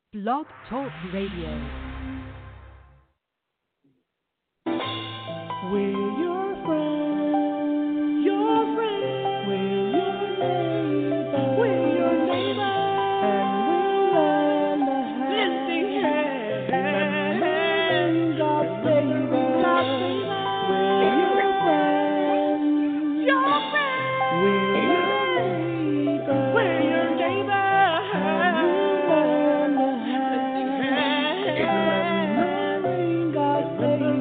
Blog Talk Radio. We're your friends. Your friends. We're your neighbors. We're your neighbors. And we'll lend a hand. Lending God's favor. We're your friends. Your friends. We're your neighbors. We're your neighbors. And we'll lend a hand. Lending God's favor.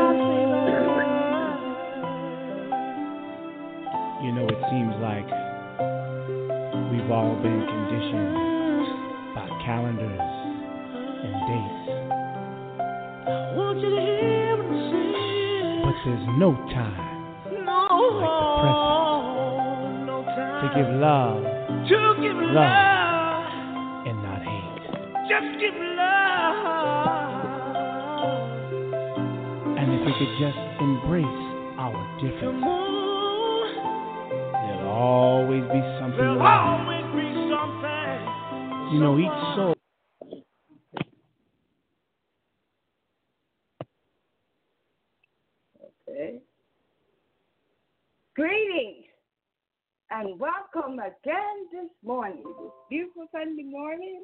You know, it seems like we've all been conditioned by calendars and dates. I want you to hear what I'm saying. But there's no time like the present No time to give love to give love. and not hate. Just give love. And if we could just embrace our Come differences, on. there'll always be something There'll right. always be something. You know, each soul. Okay. Greetings and welcome again this morning, this beautiful Sunday morning,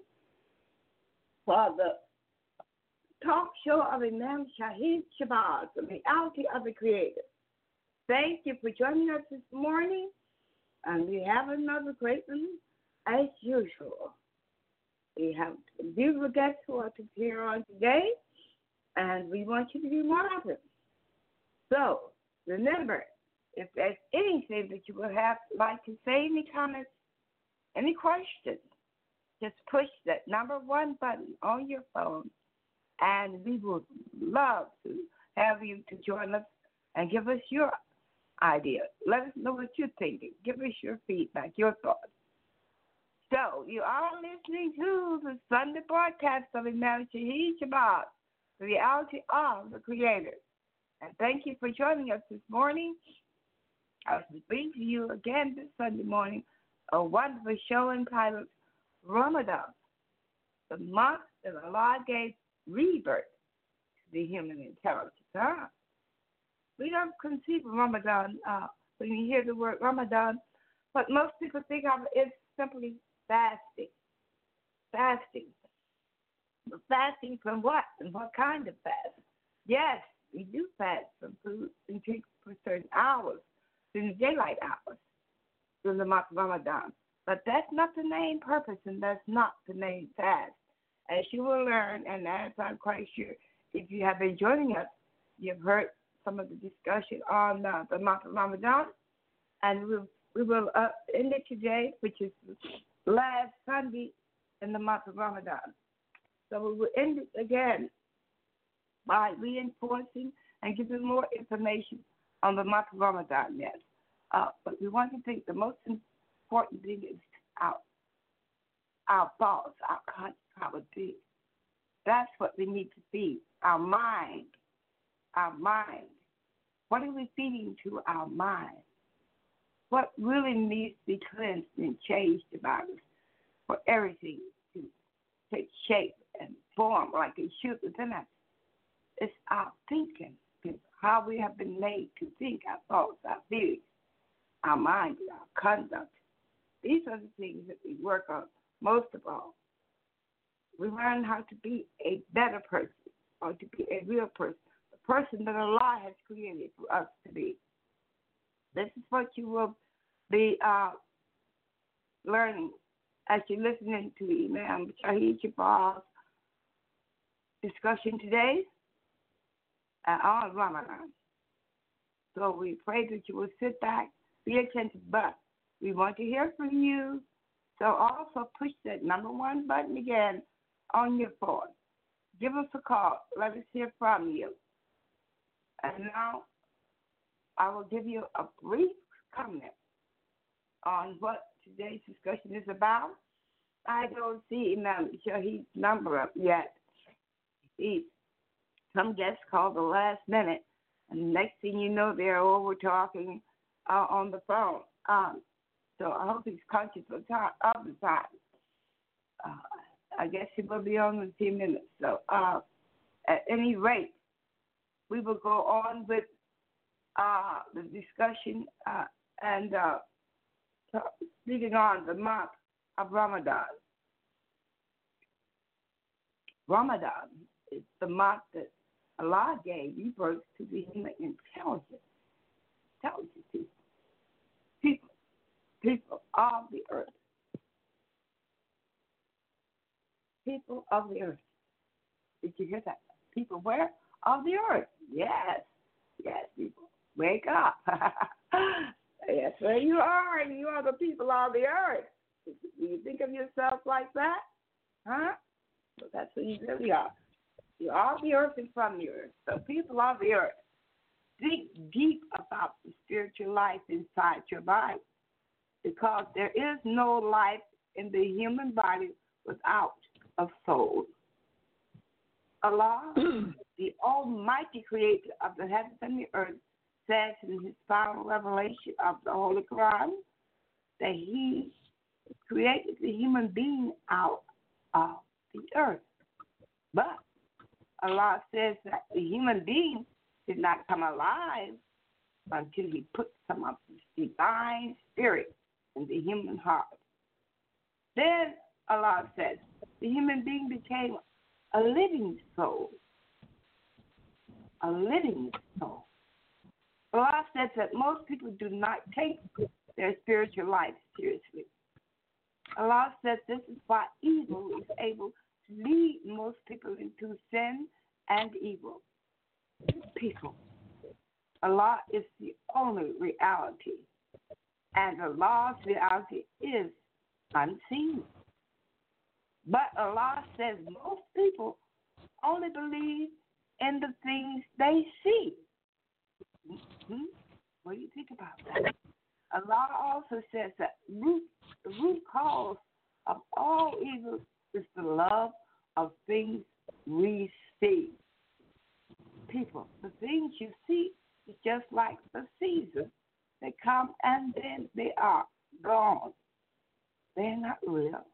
for the talk show of Imam Shahid Shabazz, the reality of the Creator. Thank you for joining us this morning, and we have another great one as usual. We have beautiful guests who are to appear on today, and we want you to be one of them. So, remember, if there's anything that you would like to say, any comments, any questions, just push that number 1 button on your phone, and we would love to have you to join us and give us your idea. Let us know what you're thinking. Give us your feedback, your thoughts. So, you are listening to the Sunday broadcast of Imam Shahid Shabazz, the reality of the Creator. And thank you for joining us this morning. I will bring to you again this Sunday morning a wonderful show entitled Ramadan, the month that Allah gave rebirth to the human intelligence. We don't conceive of Ramadan when you hear the word Ramadan, but most people think of it as simply fasting. Fasting. But fasting from what? And what kind of fast? Yes, we do fast from food and drink for certain hours, in the daylight hours, during the month of Ramadan. But that's not the main purpose, and that's not the main fast. As you will learn, and as I'm quite sure, if you have been joining us, you've heard some of the discussion on the month of Ramadan, and we will end it today, which is the last Sunday in the month of Ramadan. So we will end it again by reinforcing and giving more information on the month of Ramadan, yes. But we want to think the most important thing is our thoughts, our conscience, our deeds. That's what we need to feed, our mind. Our mind. What are we feeding to our mind? What really needs to be cleansed and changed about us for everything to take shape and form like it should within us? It's our thinking, how we have been made to think, our thoughts, our feelings, our mind, our conduct. These are the things that we work on most of all. We learn how to be a better person or to be a real person, the person that Allah has created for us to be. This is what you will be learning as you're listening to Imam Shahid Shabazz's discussion today on Ramadan. So we pray that you will sit back, be attentive, but we want to hear from you. So also push that number 1 button again on your phone. Give us a call. Let us hear from you. And now I will give you a brief comment on what today's discussion is about. I don't see Imam Shahid's number up yet. Some guests called the last minute, and next thing you know, they're over talking on the phone. So I hope he's conscious of the time. I guess she will be on in a few minutes. So, at any rate, we will go on with the discussion and speaking on the month of Ramadan. Ramadan is the month that Allah gave birth to the human intelligence. People of the earth. People of the earth. Did you hear that? People where? Of the earth. Yes, people. Wake up. Yes, where you are, and you are the people of the earth. Do you think of yourself like that? Huh? So that's what you really are. You're of the earth and from the earth. So people of the earth, think deep about the spiritual life inside your body, because there is no life in the human body without a soul. Allah, the Almighty Creator of the heavens and the earth, says in His final revelation of the Holy Quran that He created the human being out of the earth. But Allah says that the human being did not come alive until He put some of His divine spirit in the human heart. Then Allah says the human being became a living soul. A living soul. Allah says that most people do not take their spiritual life seriously. Allah says this is why evil is able to lead most people into sin and evil. People. Allah is the only reality, and Allah's reality is unseen. But Allah says most people only believe in the things they see. What do you think about that? Allah also says that the root cause of all evil is the love of things we see. People, the things you see is just like the seasons. They come and then they are gone. They're not real.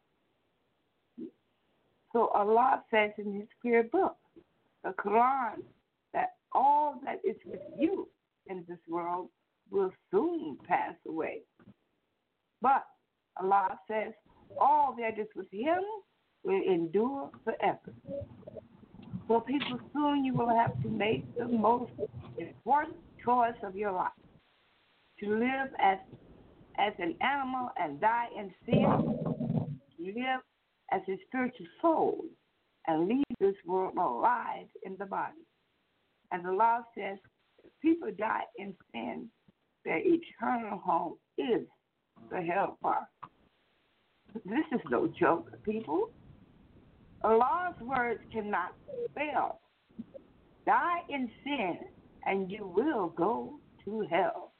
So Allah says in His clear book, the Quran, that all that is with you in this world will soon pass away. But Allah says all that is with Him will endure forever. So people, soon you will have to make the most important choice of your life. To live as an animal and die in sin, to live as a spiritual soul and leave this world alive in the body. And the law says if people die in sin, their eternal home is the hellfire. This is no joke, people. Allah's words cannot fail. Die in sin, and you will go to hell.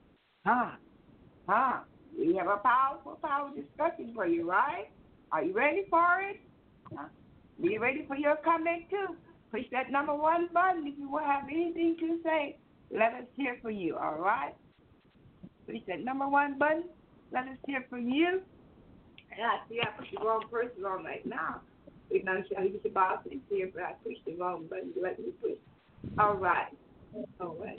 We have a powerful discussion for you, right? Are you ready for it? Be ready for your comment, too. Push that number 1 button if you will have anything to say. Let us hear from you, all right? Push that number 1 button. Let us hear from you. And I see I pushed the wrong person on right now. We're not sure who's about to here, but I pushed the wrong button to let me push. All right. All right.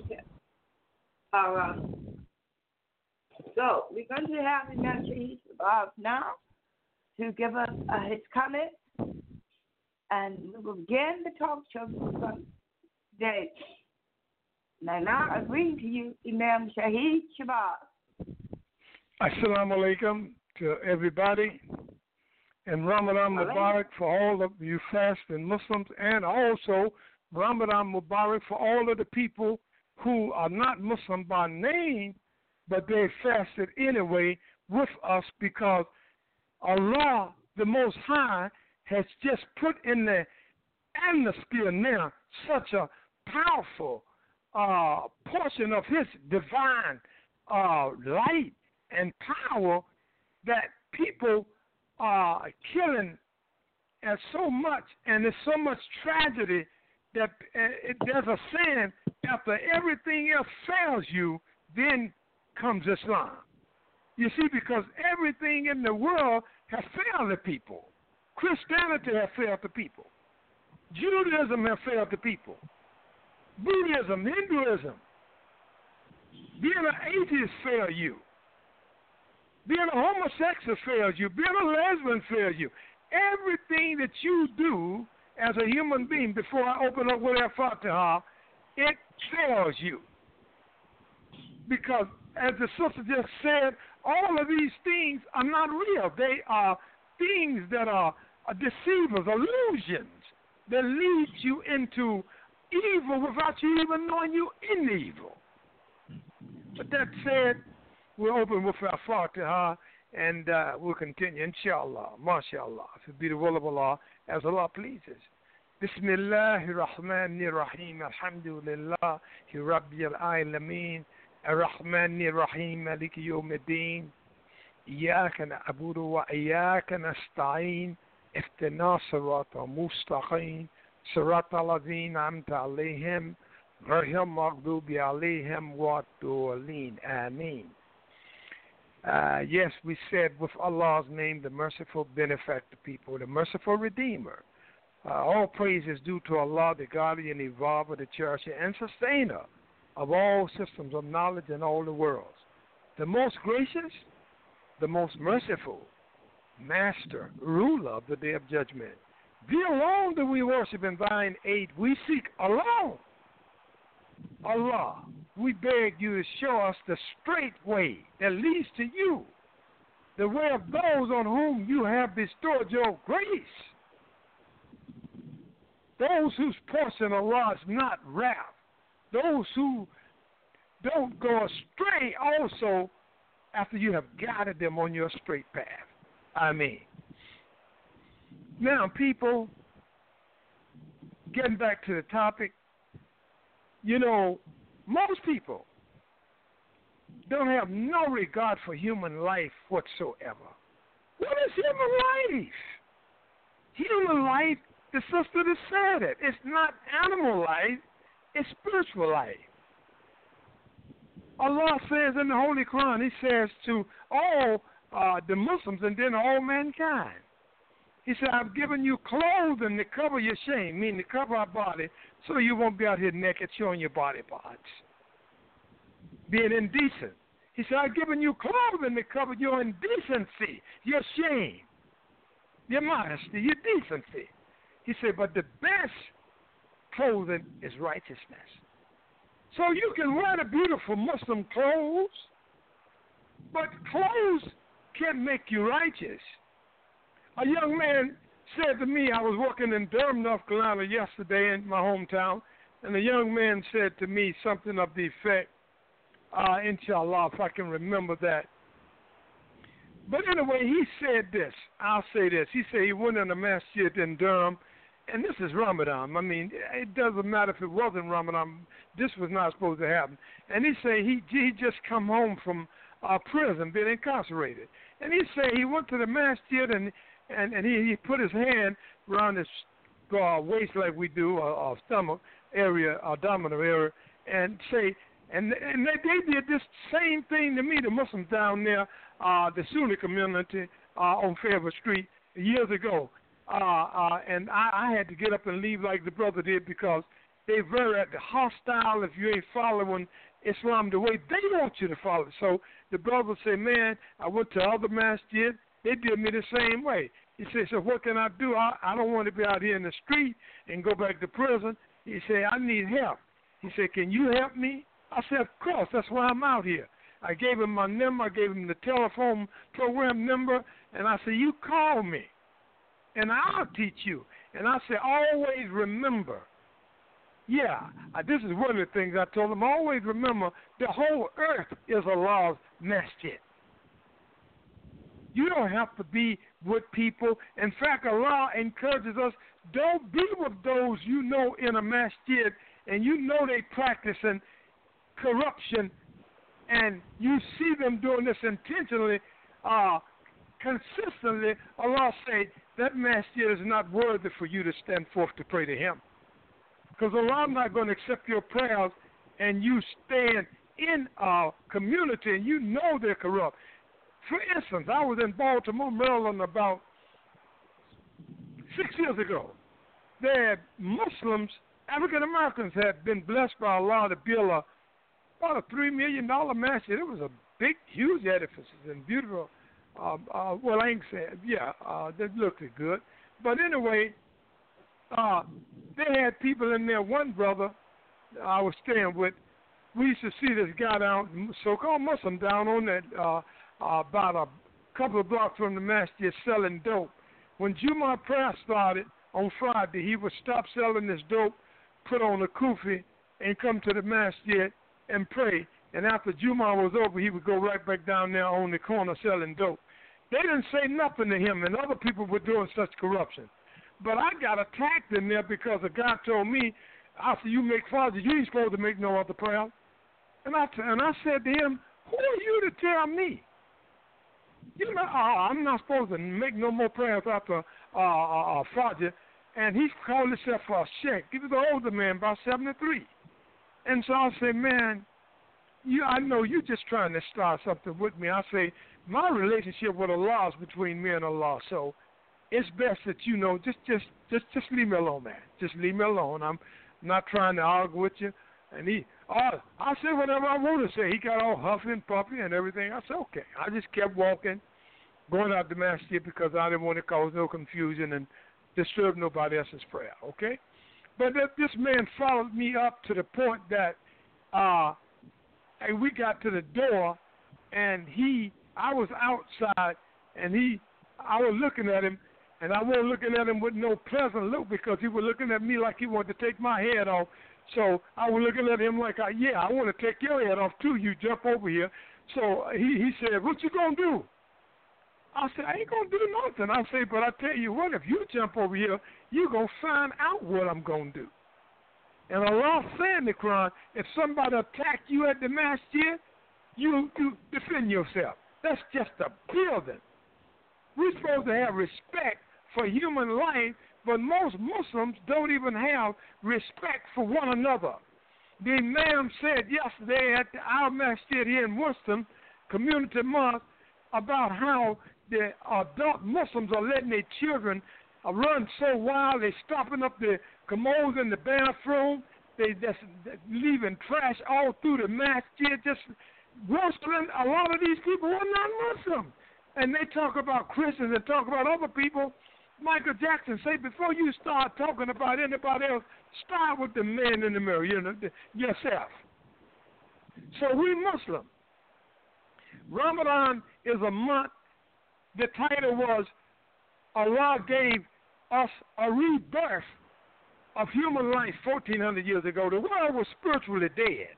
So we're going to have the minister he's about now to give us his comment, and we will begin the talk show today. Now I bring to you Imam Shahid Shabazz. Assalamu alaikum to everybody, and Ramadan Mubarak for all of you fasting Muslims, and also Ramadan Mubarak for all of the people who are not Muslim by name, but they fasted anyway with us, because Allah, the Most High, has just put in the atmosphere now such a powerful portion of His divine light and power that people are killing at so much, and there's so much tragedy that there's a saying, after everything else fails you, then comes Islam. You see, because everything in the world has failed the people. Christianity has failed the people. Judaism has failed the people. Buddhism, Hinduism. Being an atheist failed you. Being a homosexual fails you. Being a lesbian fails you. Everything that you do as a human being, before I open up with that Fatiha, it fails you. Because, as the sister just said, all of these things are not real. They are things that are deceivers, illusions, that lead you into evil without you even knowing you're in evil. But that said, we'll open with our Fatiha, and we'll continue, inshallah, mashallah, if it be the will of Allah, as Allah pleases. Bismillahir Rahmanir Rahim, Alhamdulillahi Rabbil Alameen, Ar-Rahmanir Rahim, Maliki Yawmiddin, Iyaka na'budu wa iyaka nasta'in, Ihdina sirata mustaqim, Sirata alladhina an'amta alayhim, ghayril maghdubi alayhim wad-dallin. Ameen. Yes, we said with Allah's name, the merciful benefactor people, the merciful redeemer. All praise is due to Allah, the guardian, evolver, the cherisher, and sustainer of all systems of knowledge in all the worlds. The most gracious, the most merciful, master, ruler of the day of judgment. Thee alone do we worship, and thine aid we seek alone. Allah, we beg you to show us the straight way that leads to you, the way of those on whom you have bestowed your grace, those whose portion, Allah, is not wrath, those who don't go astray also after you have guided them on your straight path. Ameen. Now, people, getting back to the topic, you know, most people don't have no regard for human life whatsoever. What is human life? Human life, the sister that said it, it's not animal life, it's spiritual life. Allah says in the Holy Quran, He says to all the Muslims and then all mankind, He said, I've given you clothing to cover your shame, meaning to cover our body, so you won't be out here naked showing your body parts, being indecent. He said, I've given you clothing to cover your indecency, your shame, your modesty, your decency. He said, but the best clothing is righteousness. So you can wear the beautiful Muslim clothes, but clothes can't make you righteous. A young man said to me, I was working in Durham, North Carolina yesterday in my hometown, and a young man said to me something of the effect, inshallah, if I can remember that. But anyway, he said this. I'll say this. He said he went in a masjid in Durham, and this is Ramadan. I mean, it doesn't matter if it wasn't Ramadan. This was not supposed to happen. And he said he just come home from prison, been incarcerated. And he said he went to the masjid and he put his hand around his waist like we do, or stomach area, abdominal area, and say, and they did this same thing to me, the Muslims down there, the Sunni community on Fairwood Street years ago. And I had to get up and leave like the brother did because they're very hostile if you ain't following Islam the way they want you to follow it. So the brother said, man, I went to other masjid. They did me the same way. He said, so what can I do? I don't want to be out here in the street and go back to prison. He said, I need help. He said, can you help me? I said, of course. That's why I'm out here. I gave him my number. I gave him the telephone program number. And I said, you call me, and I'll teach you. And I said, always remember. Yeah, this is one of the things I told him. Always remember, the whole earth is Allah's masjid. You don't have to be with people. In fact, Allah encourages us, don't be with those you know in a masjid and you know they practicing corruption and you see them doing this intentionally, consistently. Allah said that masjid is not worthy for you to stand forth to pray to Him. Because Allah is not going to accept your prayers and you stand in a community and you know they're corrupt. For instance, I was in Baltimore, Maryland about 6 years ago, the Muslims, African Americans, had been blessed by Allah to build about a $3 million masjid. It was a big, huge edifice and beautiful. Well, I ain't saying, that looked good. But anyway, they had people in there. One brother I was staying with, we used to see this guy down, so-called Muslim, down on that about a couple of blocks from the masjid selling dope. When Juma prayer started on Friday, he would stop selling this dope, put on a kufi, and come to the masjid and pray. And after Juma was over, he would go right back down there on the corner selling dope. They didn't say nothing to him, and other people were doing such corruption. But I got attacked in there because a guy told me, after you make Fajr, you ain't supposed to make no other prayer. And I said to him, who are you to tell me? You know, I'm not supposed to make no more prayers after Fajr. And he called himself a sheikh. He was an older man, about 73. And so I said, man, I know you just trying to start something with me. I say, my relationship with Allah is between me and Allah. So it's best that you know, just leave me alone, man. Just leave me alone. I'm not trying to argue with you. And I said whatever I want to say. He got all huffy and puffy and everything. I said, okay. I just kept walking, going out the masjid because I didn't want to cause no confusion and disturb nobody else's prayer, okay? But this man followed me up to the point that we got to the door, and I was outside, and I was looking at him, and I wasn't looking at him with no pleasant look because he was looking at me like he wanted to take my head off. So I was looking at him like, I want to take your head off too. You jump over here. So he said, what you going to do? I said, I ain't going to do nothing. I said, but I tell you what, if you jump over here, you're going to find out what I'm going to do. And Allah said in the Quran, if somebody attacked you at the masjid, you defend yourself. That's just a building. We're supposed to have respect for human life, but most Muslims don't even have respect for one another. The Imam said yesterday at our masjid here in Worcester, Community Mosque, about how the adult Muslims are letting their children run so wild, they're stopping up the commodes in the bathroom, they just leaving trash all through the masjid, just roasting. A lot of these people are not Muslim. And they talk about Christians and talk about other people. Michael Jackson say, before you start talking about anybody else, start with the man in the mirror, yourself. So we Muslim. Ramadan is a month. The title was, Allah gave us a rebirth of human life 1,400 years ago. The world was spiritually dead.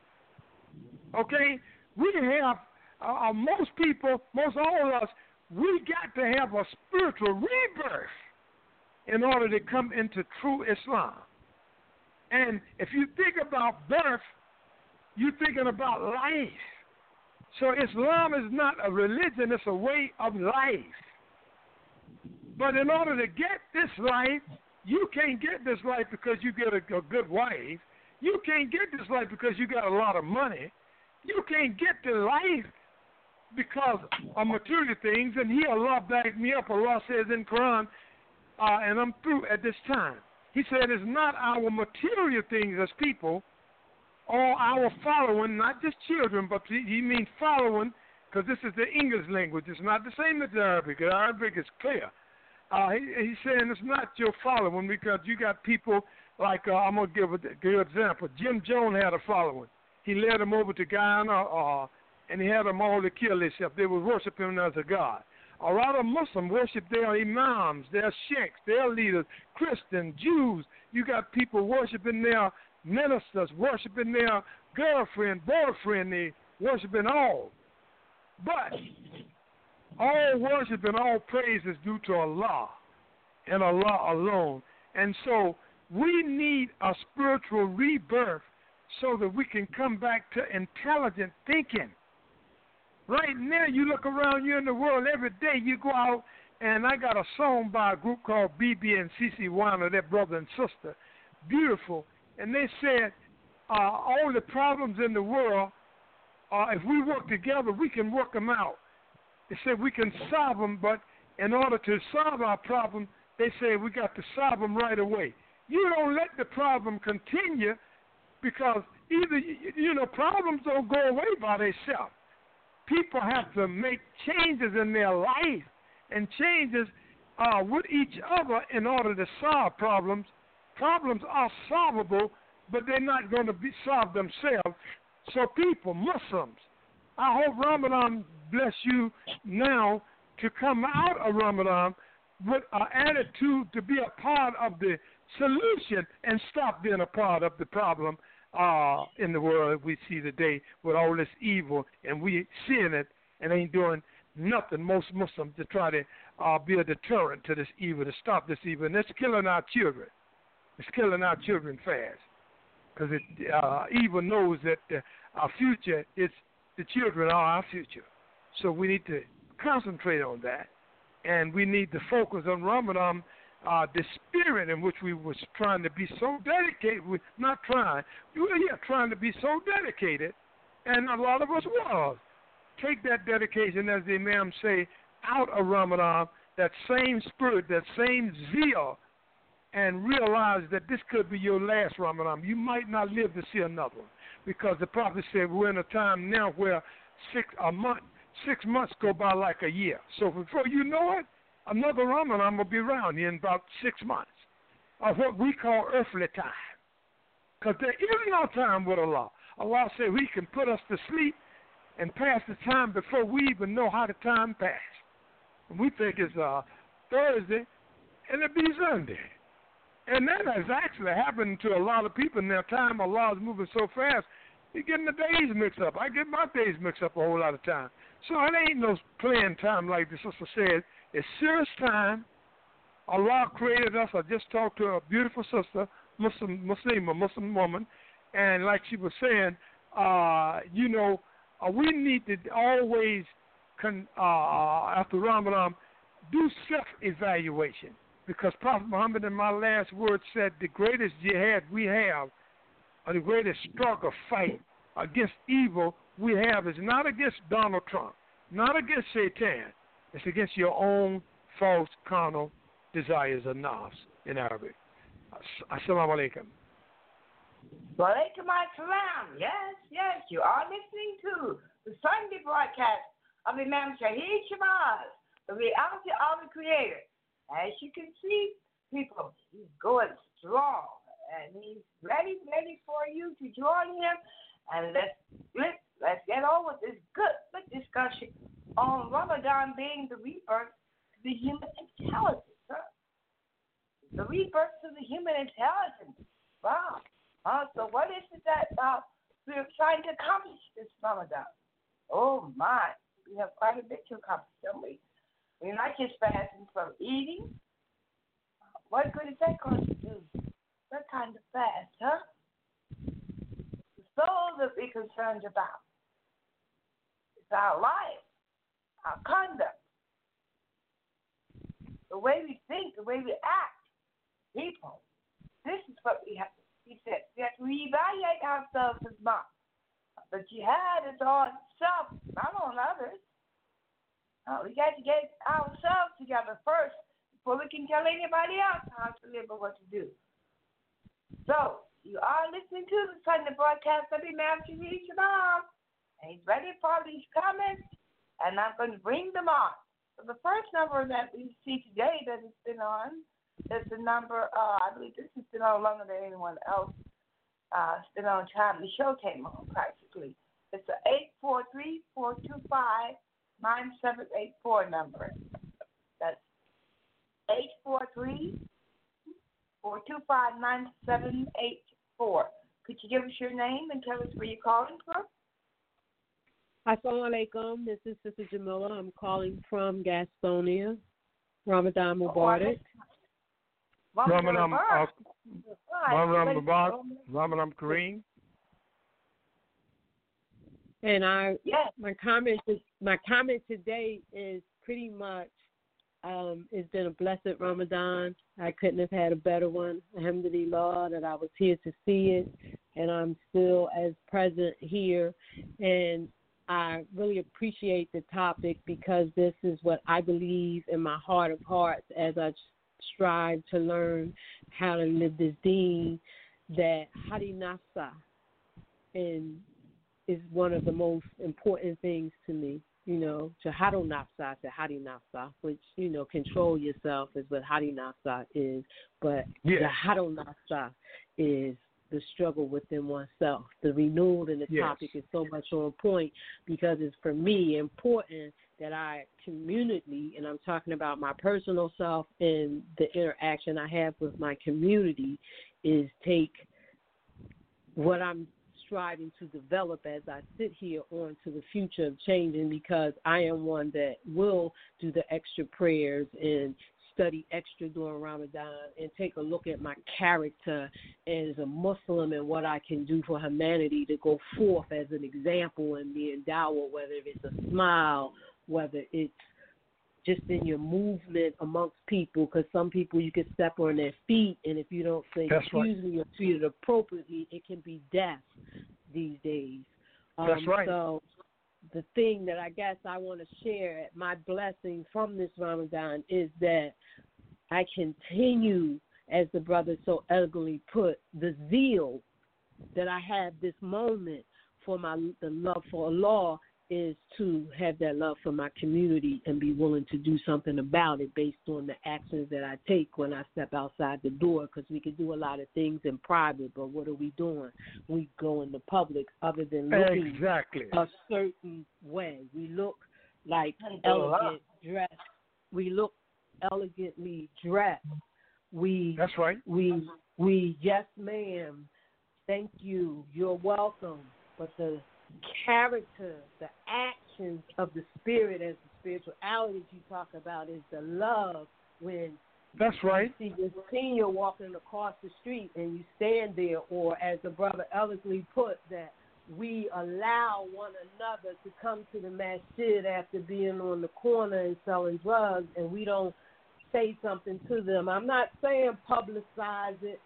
Okay? We have, most people, most all of us, we got to have a spiritual rebirth in order to come into true Islam. And if you think about birth, you're thinking about life. So Islam is not a religion, it's a way of life. But in order to get this life, you can't get this life because you get a good wife. You can't get this life because you got a lot of money. You can't get the life because of material things. And here Allah backed me up. Allah says in Quran, and I'm through at this time. He said it's not our material things as people or our following, not just children, but he means following, because this is the English language. It's not the same as the Arabic. The Arabic is clear. He's saying it's not your following because you got people like, I'm going to give an example. Jim Jones had a following. He led them over to Guyana, and he had them all to kill themselves. They would worship him as a god. A lot of Muslims worship their imams, their sheikhs, their leaders, Christians, Jews. You got people worshiping their ministers, worshiping their girlfriend, boyfriend, they worshiping all. But all worship and all praise is due to Allah and Allah alone. And so we need a spiritual rebirth so that we can come back to intelligent thinking. Right now, you look around you in the world, every day you go out, and I got a song by a group called BB and CC Weiner, their brother and sister. Beautiful. And they said, all the problems in the world, if we work together, we can work them out. They said we can solve them, but in order to solve our problem, they say we got to solve them right away. You don't let the problem continue because either, problems don't go away by themselves. People have to make changes in their life and changes with each other in order to solve problems. Problems are solvable, but they're not going to be solved themselves. So people, Muslims, I hope Ramadan bless you now to come out of Ramadan with an attitude to be a part of the solution and stop being a part of the problem in the world we see today with all this evil, and we seeing it and ain't doing nothing, most Muslims, to try to be a deterrent to this evil, to stop this evil. And it's killing our children. It's killing our children fast because evil knows that our future, the children are our future. So we need to concentrate on that, and we need to focus on Ramadan, the spirit in which we was trying to be so dedicated. Trying to be so dedicated, and a lot of us was. Take that dedication, as the Imam say, out of Ramadan, that same spirit, that same zeal, and realize that this could be your last Ramadan. You might not live to see another one, because the Prophet said we're in a time now where 6 months go by like a year. So before you know it, another Ramadan will be around here in about 6 months, of what we call earthly time. Because there is no time with Allah. Allah said He can put us to sleep and pass the time before we even know how the time passed. And we think it's Thursday, and it be Sunday. And that has actually happened to a lot of people in their time. Allah is moving so fast, you're getting the days mixed up. I get my days mixed up a whole lot of time. So it ain't no playing time like the sister said. It's serious time. Allah created us. I just talked to a beautiful sister, a Muslim woman, and like she was saying, we need to always, after Ramadan, do self-evaluation, because Prophet Muhammad, in my last word, said the greatest jihad we have, or the greatest struggle, fight against evil we have, is not against Donald Trump, not against Satan. It's against your own false carnal desires or nafs in Arabic. Assalamu alaikum. Wa alaikum assalam. Yes, you are listening to the Sunday broadcast of Imam Shahid Shabazz, the reality of the Creator. As you can see, people, he's going strong, and he's ready for you to join him. And let's get on with this good discussion on Ramadan being the rebirth to the human intelligence. Huh? The rebirth to the human intelligence. Wow. So what is it that we're trying to accomplish this Ramadan? Oh, my. We have quite a bit to accomplish, don't we? We're not just fasting from eating. What good is that going to do? What kind of fast, huh? The soul that we're concerned about is our life, our conduct, the way we think, the way we act. People, this is what we have to, he said, we have to reevaluate ourselves as moms. The jihad is on self, not on others. We got to get ourselves together first before we can tell anybody else how to live or what to do. So, you are listening to the Sunday broadcast of Imam Shahid Shabazz, and he's ready for these comments, and I'm going to bring them on. So the first number that we see today that has been on is the number, I believe this has been on longer than anyone else. It's been on time. The show came on practically. It's the 843-425-9784 number. That's 843-425-9784. Could you give us your name and tell us where you're calling from? Assalamu alaikum. This is Sister Jamila. I'm calling from Gastonia. Ramadan Mubarak. Ramadan Mubarak. Ramadan Kareem. And my comment today is pretty much it's been a blessed Ramadan. I couldn't have had a better one. Alhamdulillah that I was here to see it, and I'm still as present here. And I really appreciate the topic because this is what I believe in my heart of hearts as I strive to learn how to live this deen, that Hadi Nafsa is one of the most important things to me. Jahado Nafsa to Hadi Nafsa, which, control yourself is what Hadi Nafsa is. But Jahado Nafsa is the struggle within oneself. The renewal in the topic is so much on point because it's, for me, important that I community, and I'm talking about my personal self and the interaction I have with my community, is take what I'm striving to develop as I sit here on to the future of changing, because I am one that will do the extra prayers and study extra during Ramadan and take a look at my character as a Muslim and what I can do for humanity to go forth as an example and be endowed, whether it's a smile, whether it's just in your movement amongst people, because some people you can step on their feet, and if you don't say excuse me or treat it appropriately, it can be death these days. That's right. So the thing that I guess I want to share, my blessing from this Ramadan, is that I continue, as the brother so elegantly put, the zeal that I have this moment for the love for Allah is to have that love for my community and be willing to do something about it based on the actions that I take when I step outside the door, because we can do a lot of things in private, but what are we doing? We go in the public other than looking a certain way. We look like elegant dressed. We look elegantly dressed. That's right. We yes, ma'am, thank you, you're welcome, but the character, the actions of the spirit, as the spirituality you talk about, is the love. When that's right, you see your senior walking across the street and you stand there, or as the brother eloquently put, that we allow one another to come to the masjid after being on the corner and selling drugs, and we don't say something to them. I'm not saying publicize it,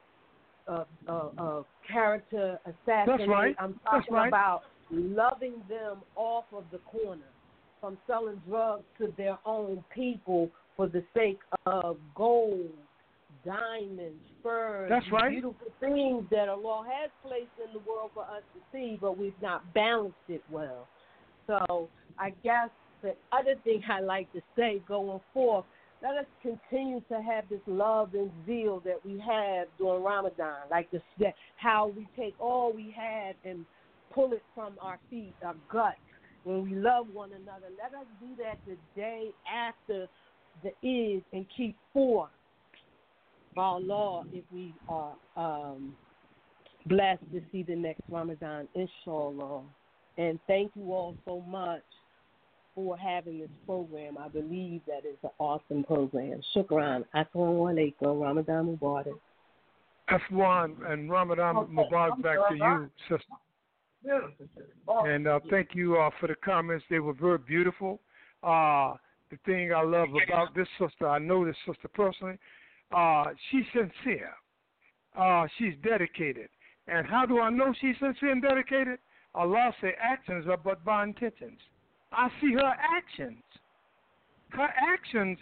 character assassinate. That's right. I'm talking about loving them off of the corner from selling drugs to their own people for the sake of gold, diamonds, furs, beautiful things that Allah has placed in the world for us to see, but we've not balanced it well. So I guess the other thing I like to say going forth, let us continue to have this love and zeal that we have during Ramadan, like how we take all we have and pull it from our feet, our guts, when we love one another. Let us do that the day after the Eid and keep forth by Allah if we are blessed to see the next Ramadan, inshallah. And thank you all so much for having this program. I believe that is an awesome program. Shukran. Assalamu alaikum. Ramadan Mubarak. Afwan and Ramadan Mubarak back to you, sister. And thank you for the comments. They were very beautiful. The thing I love about this sister, I know this sister personally, she's sincere. She's dedicated. And how do I know she's sincere and dedicated? Allah said actions are but by intentions. I see her actions. Her actions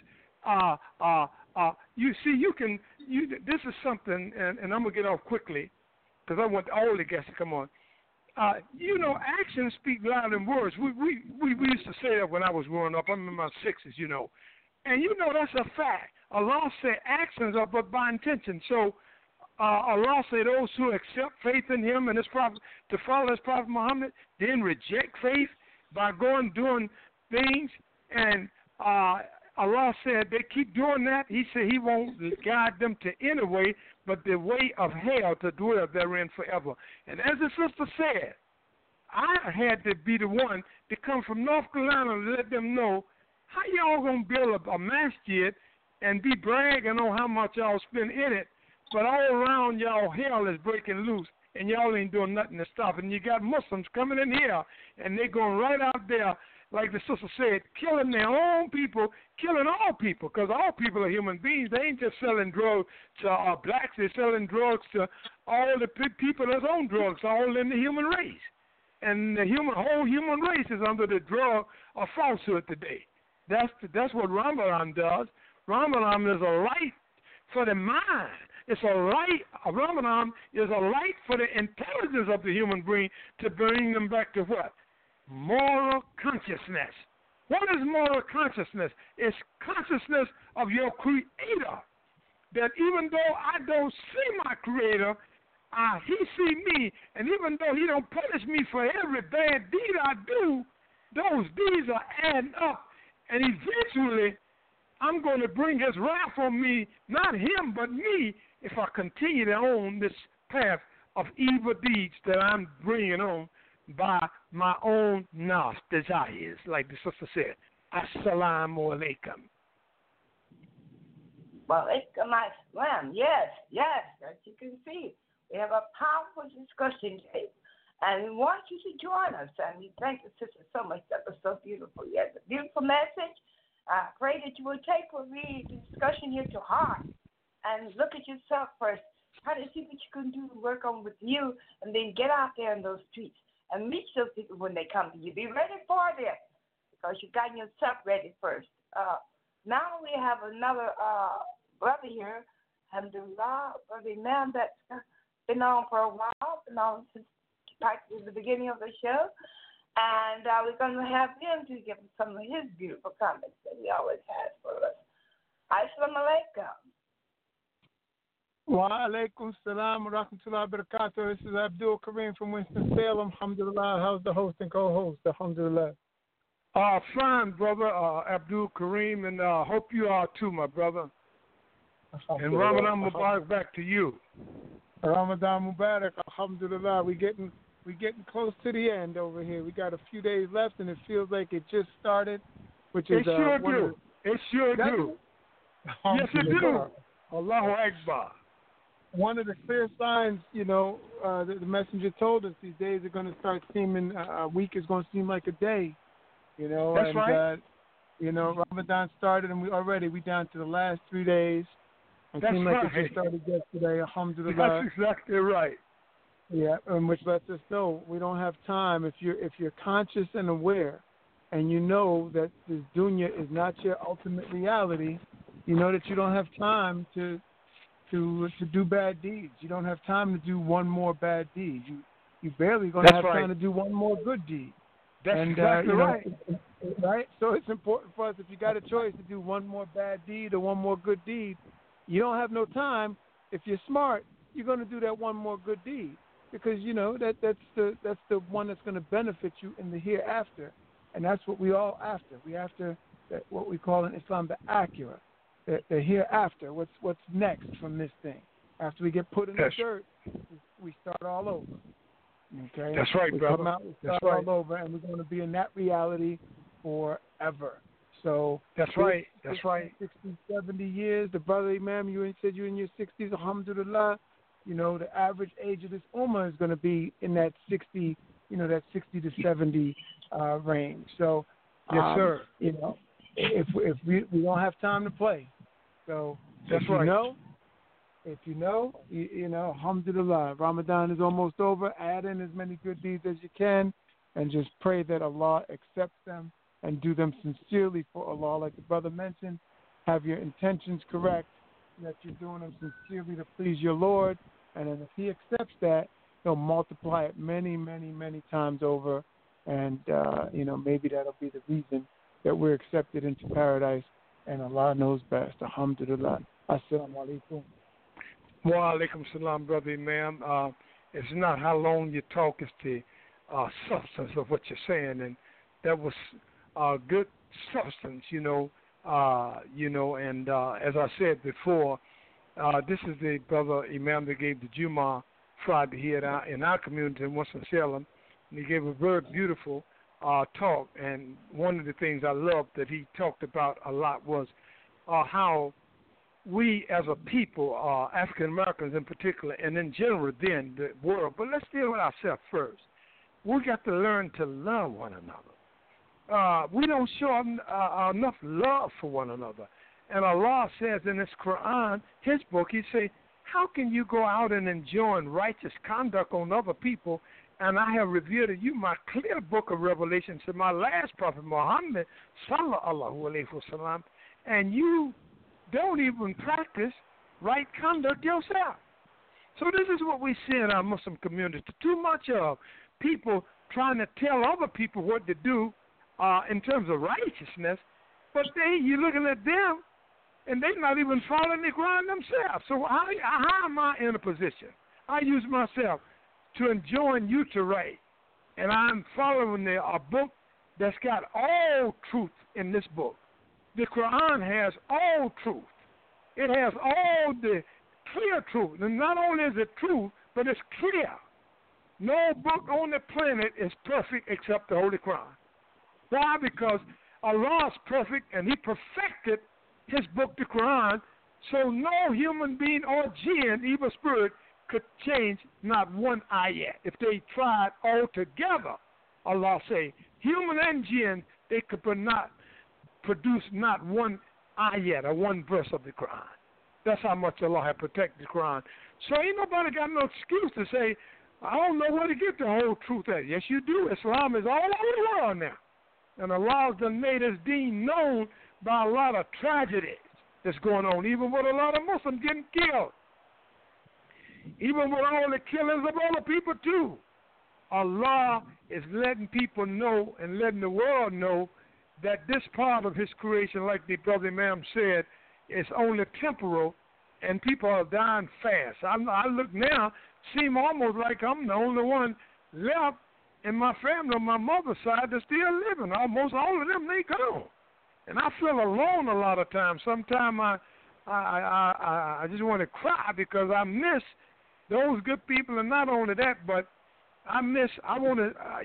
you see, this is something, and I'm going to get off quickly because I want all the guests to come on. Actions speak louder than words. We used to say that when I was growing up. I'm in my 60s, And that's a fact. Allah said actions are but by intention. So Allah said those who accept faith in him and his prophet, to follow his prophet Muhammad, then reject faith by doing things. And Allah said they keep doing that. He said he won't guide them to any way but the way of hell to dwell therein forever. And as the sister said, I had to be the one to come from North Carolina and let them know how y'all going to build a masjid and be bragging on how much y'all spend in it, but all around y'all hell is breaking loose and y'all ain't doing nothing to stop it. And you got Muslims coming in here and they going right out there, like the sister said, killing their own people, killing all people, because all people are human beings. They ain't just selling drugs to blacks. They're selling drugs to all the people that's on drugs, all in the human race. And the whole human race is under the drug of falsehood today. That's what Ramadan does. Ramadan is a light for the mind. It's a light. Ramadan is a light for the intelligence of the human being to bring them back to what? Moral consciousness. What is moral consciousness? It's consciousness of your Creator. That even though I don't see my Creator, He see me, and even though He don't punish me for every bad deed I do, those deeds are adding up, and eventually I'm going to bring His wrath on me, not Him, but me, if I continue on this path of evil deeds that I'm bringing on by my own nafs, desires, like the sister said. Assalamu alaikum. Well, yes, as you can see, we have a powerful discussion today, and we want you to join us. And we thank the sister so much. That was so beautiful. You had a beautiful message. I pray that you will take the discussion here to heart and look at yourself first. Try to see what you can do to work on with you, and then get out there in those streets and meet those people when they come to you. Be ready for them, because you've gotten yourself ready first. Now we have another brother here, alhamdulillah, brother Imam, that's been on for a while, been on since practically the beginning of the show. And we're going to have him to give us some of his beautiful comments that he always has for us. Assalamu alaikum. Wa alaikum salam wa rahmatullahi wa barakatuh. This is Abdul Kareem from Winston-Salem. Alhamdulillah. How's the host and co-host? Alhamdulillah. Fine, brother, Abdul Kareem, and hope you are too, my brother. And Ramadan Mubarak back to you. Ramadan Mubarak, alhamdulillah. We're getting close to the end over here. We got a few days left, and it feels like it just started, which is It sure do. Yes, it do. Allahu Akbar. One of the clear signs, the messenger told us these days are going to start seeming, a week is going to seem like a day. That's right. Ramadan started, and we down to the last 3 days. It seemed like it just started yesterday. Alhamdulillah. That's exactly right. Yeah, which lets us know we don't have time. If you're conscious and aware, and you know that this dunya is not your ultimate reality, you know that you don't have time to do bad deeds. You don't have time to do one more bad deed. You barely going to have time to do one more good deed. That's exactly right. Right? So it's important for us, if you got a choice to do one more bad deed or one more good deed, you don't have no time. If you're smart, you're going to do that one more good deed, because that's the one that's going to benefit you in the hereafter, and that's what we all after. We after what we call in Islam the akhirah, the hereafter. What's next from this thing? After we get put in the dirt, we start all over. Okay, that's right, brother. Come out, we start all over, and we're going to be in that reality forever. So that's right. 60, 70 years. The brother Imam, you said you're in your 60s. Alhamdulillah. The average age of this ummah is going to be in that 60, that 60 to 70 range. So yes, sir. If we don't have time to play, so that's right. If you know, alhamdulillah, Ramadan is almost over. Add in as many good deeds as you can, and just pray that Allah accepts them and do them sincerely for Allah. Like the brother mentioned, have your intentions correct, that you're doing them sincerely to please your Lord, and then if He accepts that, He'll multiply it many, many, many times over, and maybe that'll be the reason that we're accepted into paradise, and Allah knows best. Alhamdulillah. Assalamu alaikum. Wa alaikum salam, brother Imam. It's not how long you talk, it's the substance of what you're saying, and that was good substance, and as I said before, this is the brother Imam that gave the Jummah Friday here in our community in Winston-Salem, and he gave a very beautiful talk, and one of the things I loved that he talked about a lot was how we as a people, African Americans in particular, and in general then the world, but let's deal with ourselves first. We got to learn to love one another. We don't show enough love for one another. And Allah says in His Quran, His book, He says, how can you go out and enjoy righteous conduct on other people, and I have revealed to you my clear book of Revelation to my last prophet Muhammad, sallallahu alayhi wa sallam, and you don't even practice right conduct yourself. So this is what we see in our Muslim community. Too much of people trying to tell other people what to do in terms of righteousness, but you're looking at them, and they're not even following the Quran themselves. So how am I in a position? I use myself to enjoin you to write, and I'm following a book that's got all truth in this book. The Quran has all truth. It has all the clear truth. And not only is it true, but it's clear. No book on the planet is perfect except the Holy Quran. Why? Because Allah is perfect, and He perfected His book, the Quran, so no human being or jinn, evil spirit, could change not one ayat. If they tried all together, Allah say, human and jinn, they could not produce not one ayat or one verse of the Quran. That's how much Allah has protected the Quran. So ain't nobody got no excuse to say, I don't know where to get the whole truth at. Yes, you do. Islam is all over the world now. And Allah's done made His deen known by a lot of tragedies that's going on, even with a lot of Muslims getting killed. Even with all the killings of other people too. Allah is letting people know and letting the world know that this part of His creation, like the brother Imam said, is only temporal, and people are dying fast. I look now, seem almost like I'm the only one left in my family on my mother's side that's still living. Almost all of them, they gone. And I feel alone a lot of times. Sometimes I just want to cry because I miss those good people, and not only that, but I want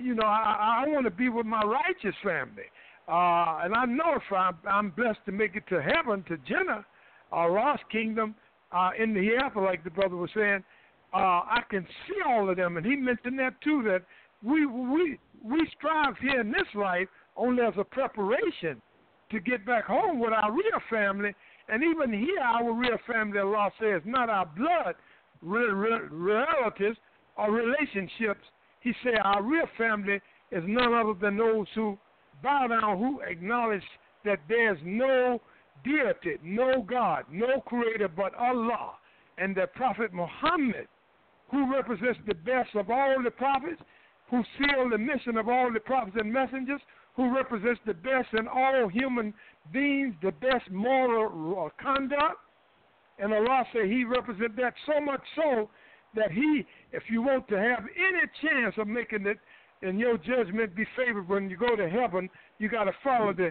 to be with my righteous family. And I know if I'm blessed to make it to heaven, to Jannah, Allah's kingdom, in the hereafter, like the brother was saying, I can see all of them. And he mentioned that too, that we strive here in this life only as a preparation to get back home with our real family. And even here, our real family, Allah says, not our blood relatives or relationships. He said our real family is none other than those who bow down, who acknowledge that there's no deity, no God, no creator but Allah, and that Prophet Muhammad, who represents the best of all the prophets, who sealed the mission of all the prophets and messengers, who represents the best in all human beings, the best moral conduct. And Allah said He represents that so much so that He, if you want to have any chance of making it and your judgment be favored when you go to heaven, you got to follow the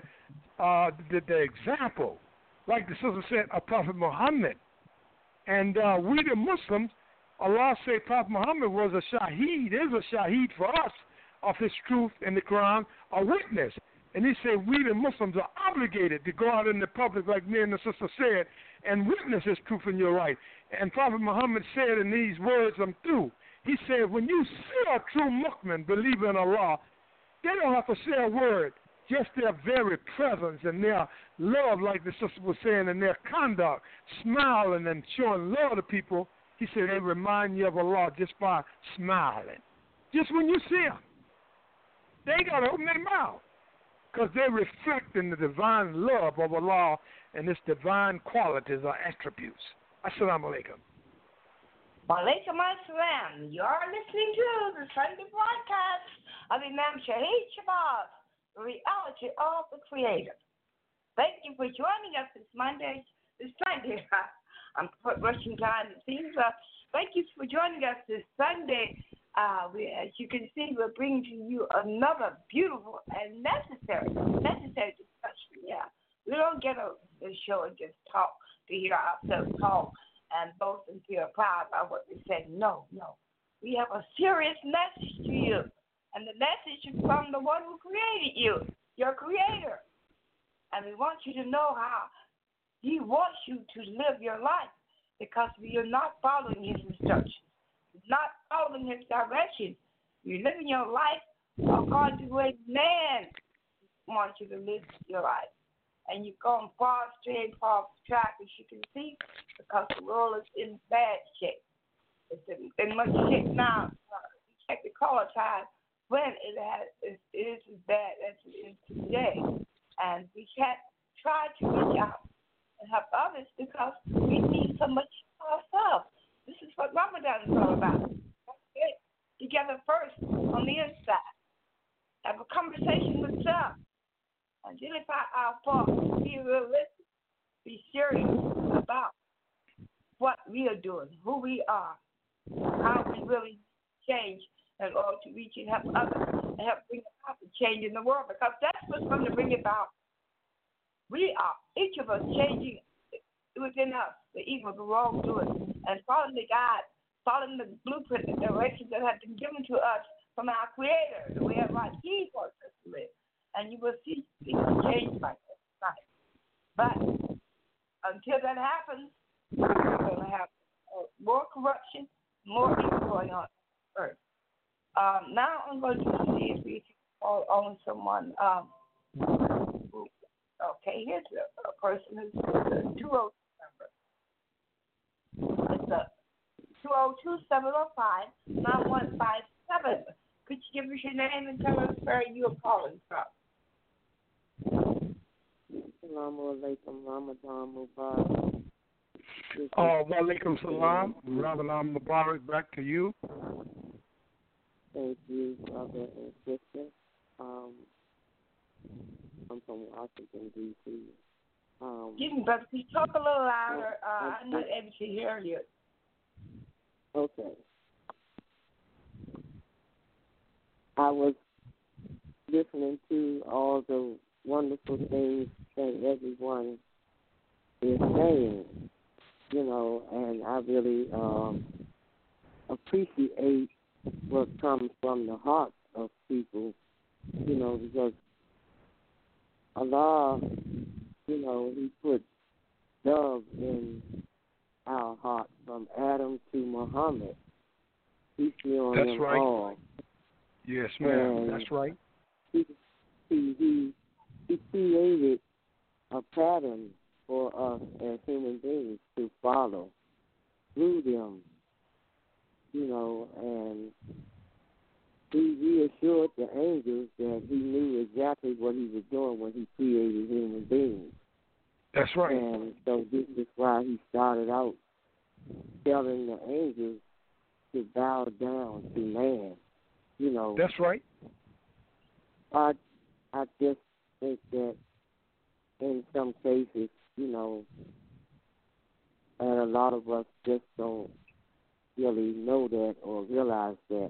example, like the sister said, of Prophet Muhammad. And we the Muslims, Allah said Prophet Muhammad was a shaheed, is a shaheed for us of His truth in the Quran, a witness. And He said we the Muslims are obligated to go out in the public, like me and the sister said, and witness His truth in your life. And Prophet Muhammad said in these words, I'm through. He said, when you see a true mu'min, believer in Allah, they don't have to say a word. Just their very presence and their love, like the sister was saying, and their conduct, smiling and showing love to people. He said they remind you of Allah just by smiling. Just when you see them. They got to open their mouth because they're reflecting the divine love of Allah and its divine qualities or attributes. Assalamu alaikum. Walaikum assalam. You're listening to the Sunday broadcast of Imam Shahid Shabazz, the reality of the Creator. Thank you for joining us this Sunday. I'm rushing time, it seems. Thank you for joining us this Sunday. As you can see, we're bringing to you another beautiful and necessary discussion. Yeah, we don't get on the show and just talk to hear ourselves talk and both and feel proud about what we say. No. We have a serious message to you. And the message is from the one who created you, your Creator. And we want you to know how He wants you to live your life, because you're not following His instructions, not following His direction. You're living your life according to the way man wants you to live your life. And you're going far straight off track, as you can see, because the world is in bad shape. It's in much shape now. You check the color time when it is as bad as it is today. And we can't try to reach out and help others because we need so much ourselves. This is what Ramadan is all about. Get together first on the inside. Have a conversation with self. Identify our faults. Be realistic. Be serious about what we are doing, who we are, how we really change in order to reach and help others and help bring about the change in the world, because that's what's going to bring about. We are, each of us, changing within us the evil, the wrongdoing, and following the God, following the blueprint, the directions that have been given to us from our Creator, the way of life He wants us to live. And you will see things change by that. But until that happens, we're going to have more corruption, more evil going on earth. Now I'm going to see if we can call on someone. Okay, here's a person who's a 202 number. It's a 202-705-9157. Could you give us your name and tell us where you are calling from? Assalamu alaikum, Ramadan Mubarak. Wa alaikum salam. Ramadan Mubarak, back to you. Thank you, brother and sister. I'm from Washington, D.C. Excuse me, brother, could you talk a little louder? I'm not able to hear you. Okay. I was listening to all the wonderful things that everyone is saying, and I really appreciate what comes from the heart of people, because Allah, He put love in our heart from Adam to Muhammad. Peace be on them right. all. Yes, ma'am. And that's right. He created a pattern for us as human beings to follow through them, and He reassured the angels that He knew exactly what He was doing when He created human beings. That's right. And so this is why He started out telling the angels to bow down to man. That's right. I just think that in some cases, and a lot of us just don't really know that or realize that,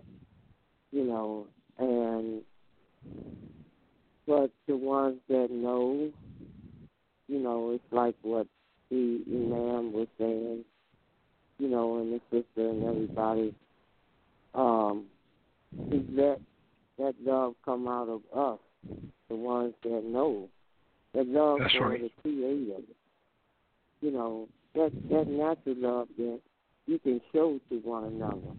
but the ones that know, it's like what the Imam was saying, and the sister and everybody, is that love come out of us, the ones that know. That love for the Creator. That natural love that you can show to one another.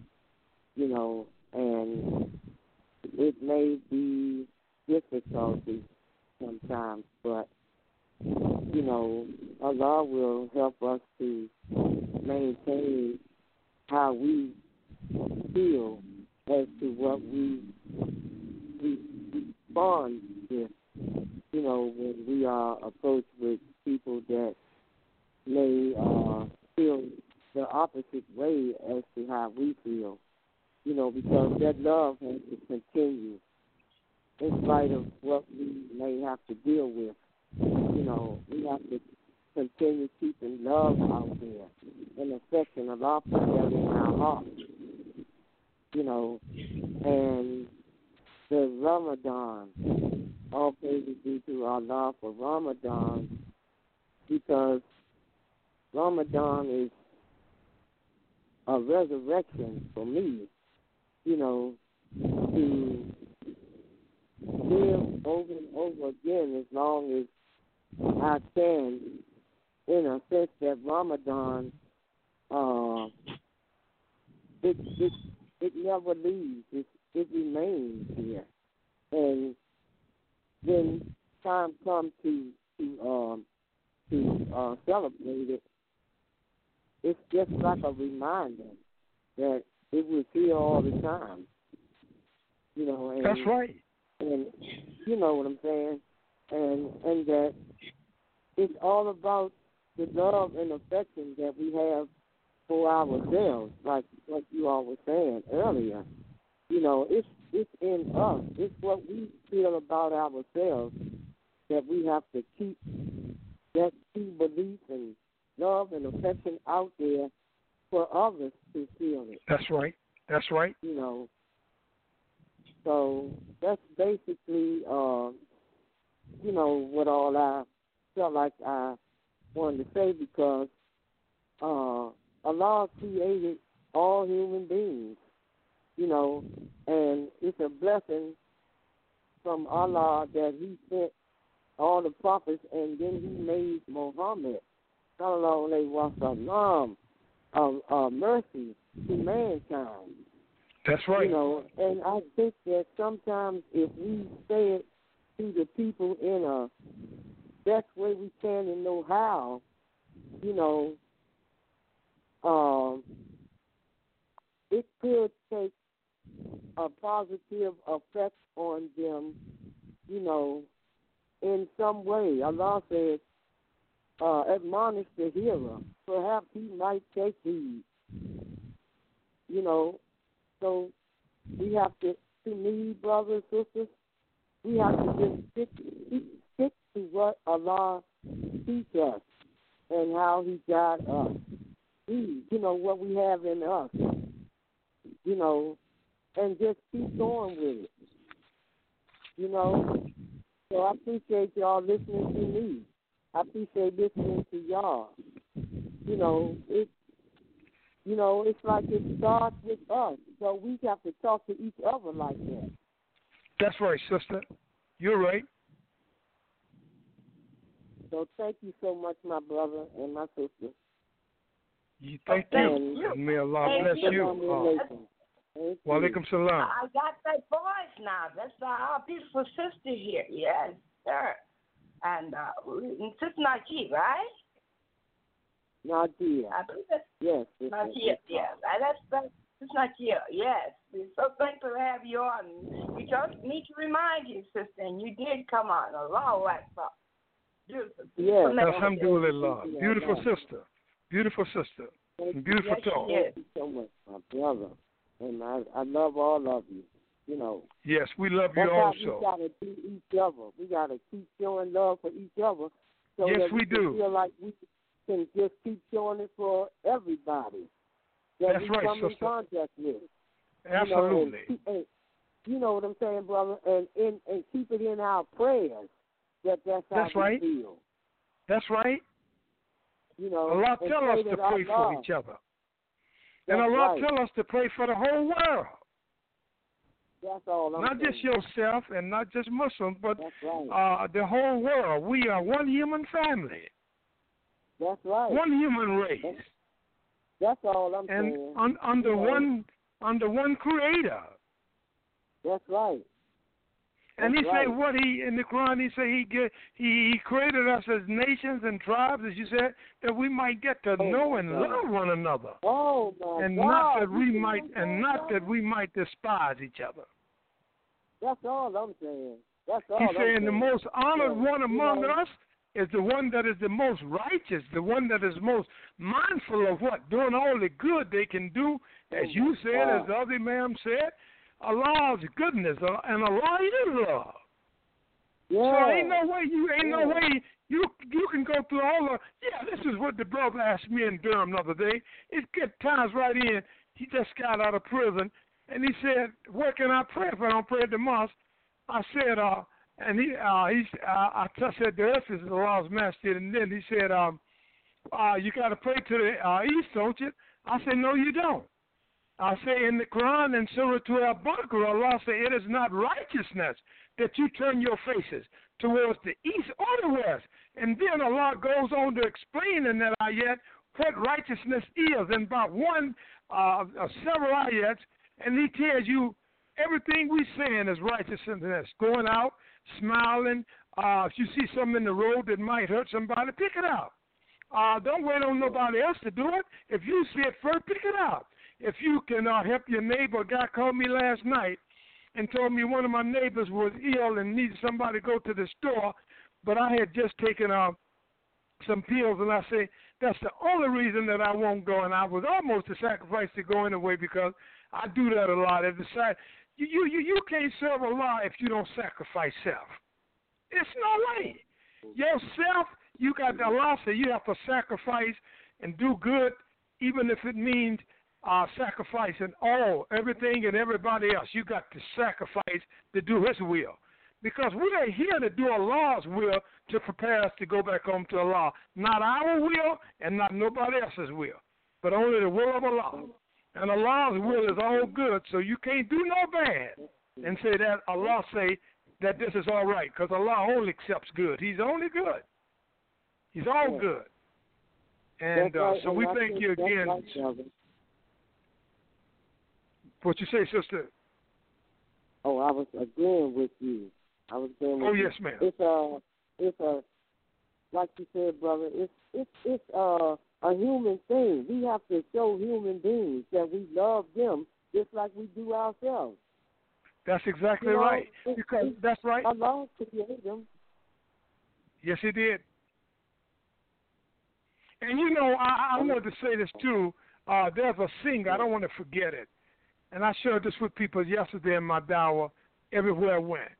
And it may be difficulty sometimes, but, Allah will help us to maintain how we feel as to what we respond with, when we are approached with people that may feel the opposite way as to how we feel, because that love has to continue in spite of what we may have to deal with. We have to continue keeping love out there and affection. Allah put that in our hearts, and the Ramadan, all praises be to Allah for Ramadan, because Ramadan is a resurrection for me, to live over and over again as long as I can, in a sense that Ramadan, it never leaves. It remains here, and when time comes to celebrate it, it's just like a reminder that it was here all the time. And, that's right. And you know what I'm saying, and that it's all about the love and affection that we have for ourselves, like what you all were saying earlier. You know, it's in us. It's what we feel about ourselves that we have to keep that true belief and love and affection out there for others to feel it. That's right. That's right. You know, so that's basically, you know, what all I felt like I wanted to say, because Allah created all human beings, you know, and it's a blessing from Allah that He sent all the prophets, and then He made Muhammad, sallallahu alaihi wasallam, mercy to mankind. That's right. You know, and I think that sometimes if we say it to the people in a best way we can and know how, you know, it could take a positive effect on them, you know, in some way. Allah said, admonish the hearer, perhaps he might take heed. You know, so we have to me, brothers and sisters, we have to just stick to what Allah teaches us and how He guides us. You know, what we have in us, you know, and just keep going with it. You know, so I appreciate y'all listening to me. I appreciate listening to y'all. You know, it's like it starts with us. So we have to talk to each other like that. That's right, sister. You're right. So thank you so much, my brother and my sister. Thank you. And may Allah bless you. Wa alaikum salam. I got that voice now. That's our beautiful sister here. Yes, sir. And Sister Najee, right? Najee. I believe that's yes. Najee. Yes, that's Najee. Yes, we're so thankful to have you on. We just need to remind you, sister, and you did come on. Allahu Akbar. Beautiful. Yes. Alhamdulillah. Beautiful sister. Beautiful sister. Beautiful talk. Thank you so much, my brother. And I love all of you. You know. Yes, we love you also. We gotta do each other. We gotta keep showing love for each other. So yes, that we do. Feel like we can just keep showing it for everybody That's we right, come sister. in contact with. Absolutely. You know what I'm saying, brother? And keep it in our prayers. That's how right. we feel. That's right. You know, Allah tell us to pray for each other. And Allah tell us to pray for the whole world. That's all I'm saying. Not just yourself and not just Muslims, but the whole world. We are one human family. That's right. One human race. That's all I'm saying. And under one Creator. That's right. And he said what in the Quran, he created us as nations and tribes, as you said, that we might get to know and love one another. Oh my and God. Not that we might despise each other. That's all I'm saying. He's saying the most honored one among us is the one that is the most righteous, the one that is most mindful of what? Doing all the good they can do, as you said, as the other imam said. Allah's goodness, and Allah is love. Yeah. So ain't no way you can go through all of. Yeah, this is what the brother asked me in Durham the other day. It ties right in. He just got out of prison, and he said, "Where can I pray if I don't pray at the mosque?" I said, I said, "The earth is Allah's masjid," and then he said, "You got to pray to the east, don't you?" I said, "No, you don't." I say in the Quran and Surah Al-Baqarah, Allah says it is not righteousness that you turn your faces towards the east or the west. And then Allah goes on to explain in that ayat what righteousness is. And about several ayats, and he tells you everything we saying is righteousness. Going out, smiling. If you see something in the road that might hurt somebody, pick it out. Don't wait on nobody else to do it. If you see it first, pick it out. If you can help your neighbor, a guy called me last night and told me one of my neighbors was ill and needed somebody to go to the store, but I had just taken some pills, and I say, that's the only reason that I won't go. And I was almost to sacrifice to go anyway because I do that a lot. I decide you can't serve Allah if you don't sacrifice self. It's no way. Yourself, you got Allah say you have to sacrifice and do good, even if it means sacrificing everything and everybody else. You got to sacrifice to do His will. Because we are here to do Allah's will to prepare us to go back home to Allah. Not our will and not nobody else's will, but only the will of Allah. And Allah's will is all good, so you can't do no bad and say that Allah say that this is all right, because Allah only accepts good. He's only good. He's all good. And so we thank you again. What you say, sister? Oh, I was agreeing with you. Yes, ma'am. It's a like you said, brother. It's a human thing. We have to show human beings that we love them just like we do ourselves. That's exactly right. Because that's right. Allah created them. Yes, He did. And I wanted to say this too. There's a singer. I don't want to forget it. And I shared this with people yesterday in my dawah everywhere I went.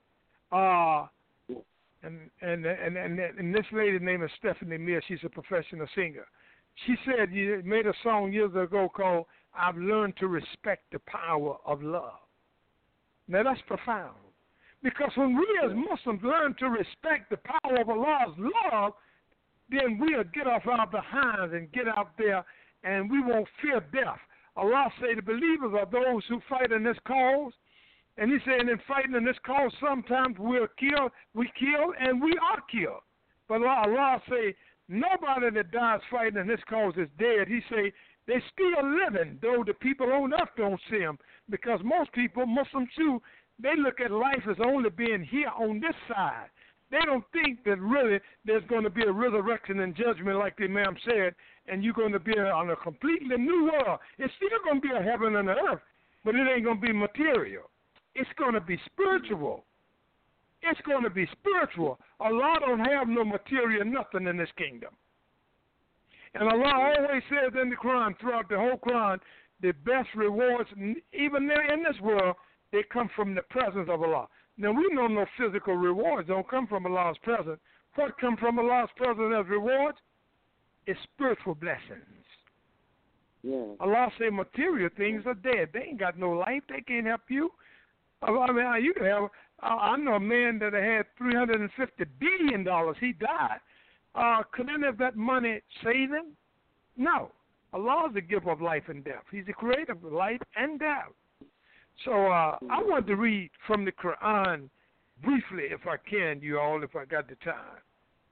And this lady named is Stephanie Mears. She's a professional singer. She said you made a song years ago called "I've Learned to Respect the Power of Love." Now that's profound, because when we as Muslims learn to respect the power of Allah's love, then we'll get off our behinds and get out there, and we won't fear death. Allah say the believers are those who fight in this cause. And He said, in fighting in this cause, sometimes we kill, and we are killed. But Allah say, nobody that dies fighting in this cause is dead. He say, they're still living, though the people on earth don't see them. Because most people, Muslims too, they look at life as only being here on this side. They don't think that really there's going to be a resurrection and judgment like the Imam said, and you're going to be on a completely new world. It's still going to be a heaven and an earth, but it ain't going to be material. It's going to be spiritual. It's going to be spiritual. Allah don't have no material nothing in this kingdom. And Allah always says in the Quran, throughout the whole Quran, the best rewards, even in this world, they come from the presence of Allah. Now, we know no physical rewards don't come from Allah's presence. What comes from Allah's presence as rewards is spiritual blessings. Yeah. Allah say material things are dead. They ain't got no life. They can't help you. I mean, you can have. I know a man that had $350 billion. He died. Could any of that money save him? No. Allah is the giver of life and death. He's the creator of life and death. So I want to read from the Quran briefly, if I can, you all, if I got the time.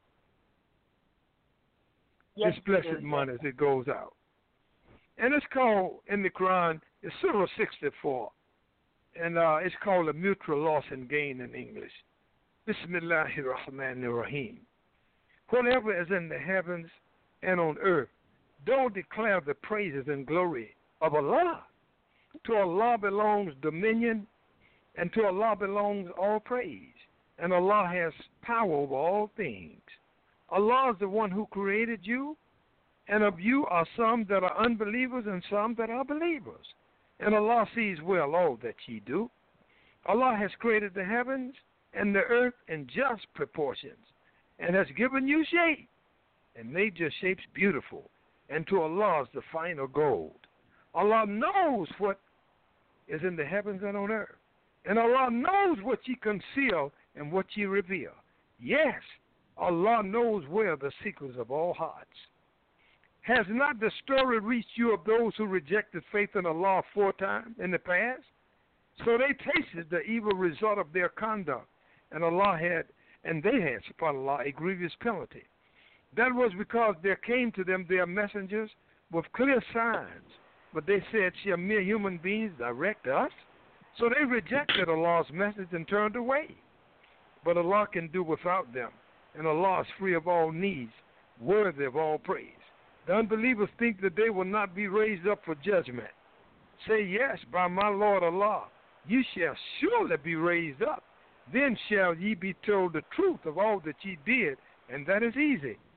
Yes, this blessed money as it goes out. And it's called, in the Quran, it's Surah 64. And it's called a mutual loss and gain in English. Bismillahir Rahmanir Rahim. Whatever is in the heavens and on earth, don't declare the praises and glory of Allah. To Allah belongs dominion, and to Allah belongs all praise. And Allah has power over all things. Allah is the one who created you, and of you are some that are unbelievers and some that are believers. And Allah sees well all that ye do. Allah has created the heavens and the earth in just proportions, and has given you shape, and made your shapes beautiful. And to Allah is the final gold. Allah knows what is in the heavens and on earth. And Allah knows what ye conceal and what ye reveal. Yes, Allah knows well the secrets of all hearts. Has not the story reached you of those who rejected faith in Allah 4 times in the past? So they tasted the evil result of their conduct, and they had, subhanAllah, a grievous penalty. That was because there came to them their messengers with clear signs, but they said, shall mere human beings direct us? So they rejected Allah's message and turned away. But Allah can do without them, and Allah is free of all needs, worthy of all praise. The unbelievers think that they will not be raised up for judgment. Say, yes, by my Lord Allah, you shall surely be raised up. Then shall ye be told the truth of all that ye did, and that is easy.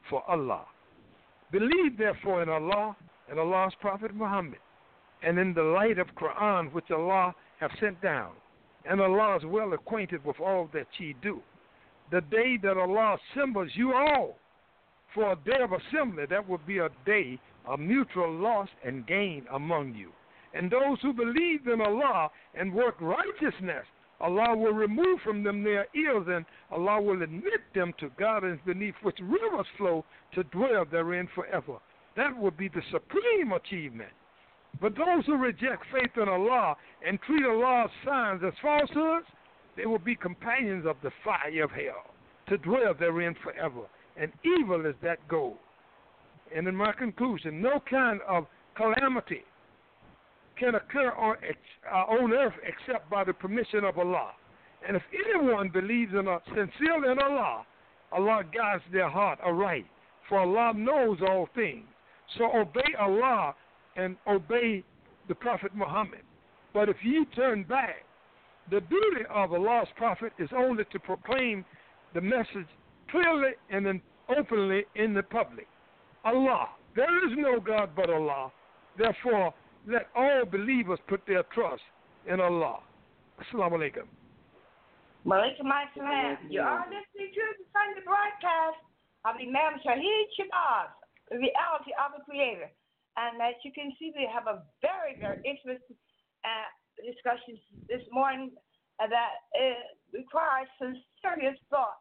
for Allah. Believe therefore in Allah and Allah's Prophet Muhammad, and in the light of Quran which Allah have sent down, and Allah is well acquainted with all that ye do. The day that Allah assembles you all for a day of assembly, that will be a day of mutual loss and gain among you. And those who believe in Allah and work righteousness, Allah will remove from them their ills, and Allah will admit them to gardens beneath which rivers flow to dwell therein forever. That will be the supreme achievement. But those who reject faith in Allah and treat Allah's signs as falsehoods, they will be companions of the fire of hell, to dwell therein forever. And evil is that goal. And in my conclusion, no kind of calamity can occur on earth except by the permission of Allah. And if anyone believes sincerely in Allah, Allah guides their heart aright, for Allah knows all things. So obey Allah and obey the Prophet Muhammad. But if you turn back, the duty of Allah's Prophet is only to proclaim the message clearly and then openly in the public. Allah, there is no God but Allah. Therefore, let all believers put their trust in Allah. Assalamu alaikum. Malaikum assalam. You are listening to the Sunday broadcast of Imam Shahid Shabazz, the reality of the Creator. And as you can see, we have a very, very interesting discussion this morning that requires some serious thought.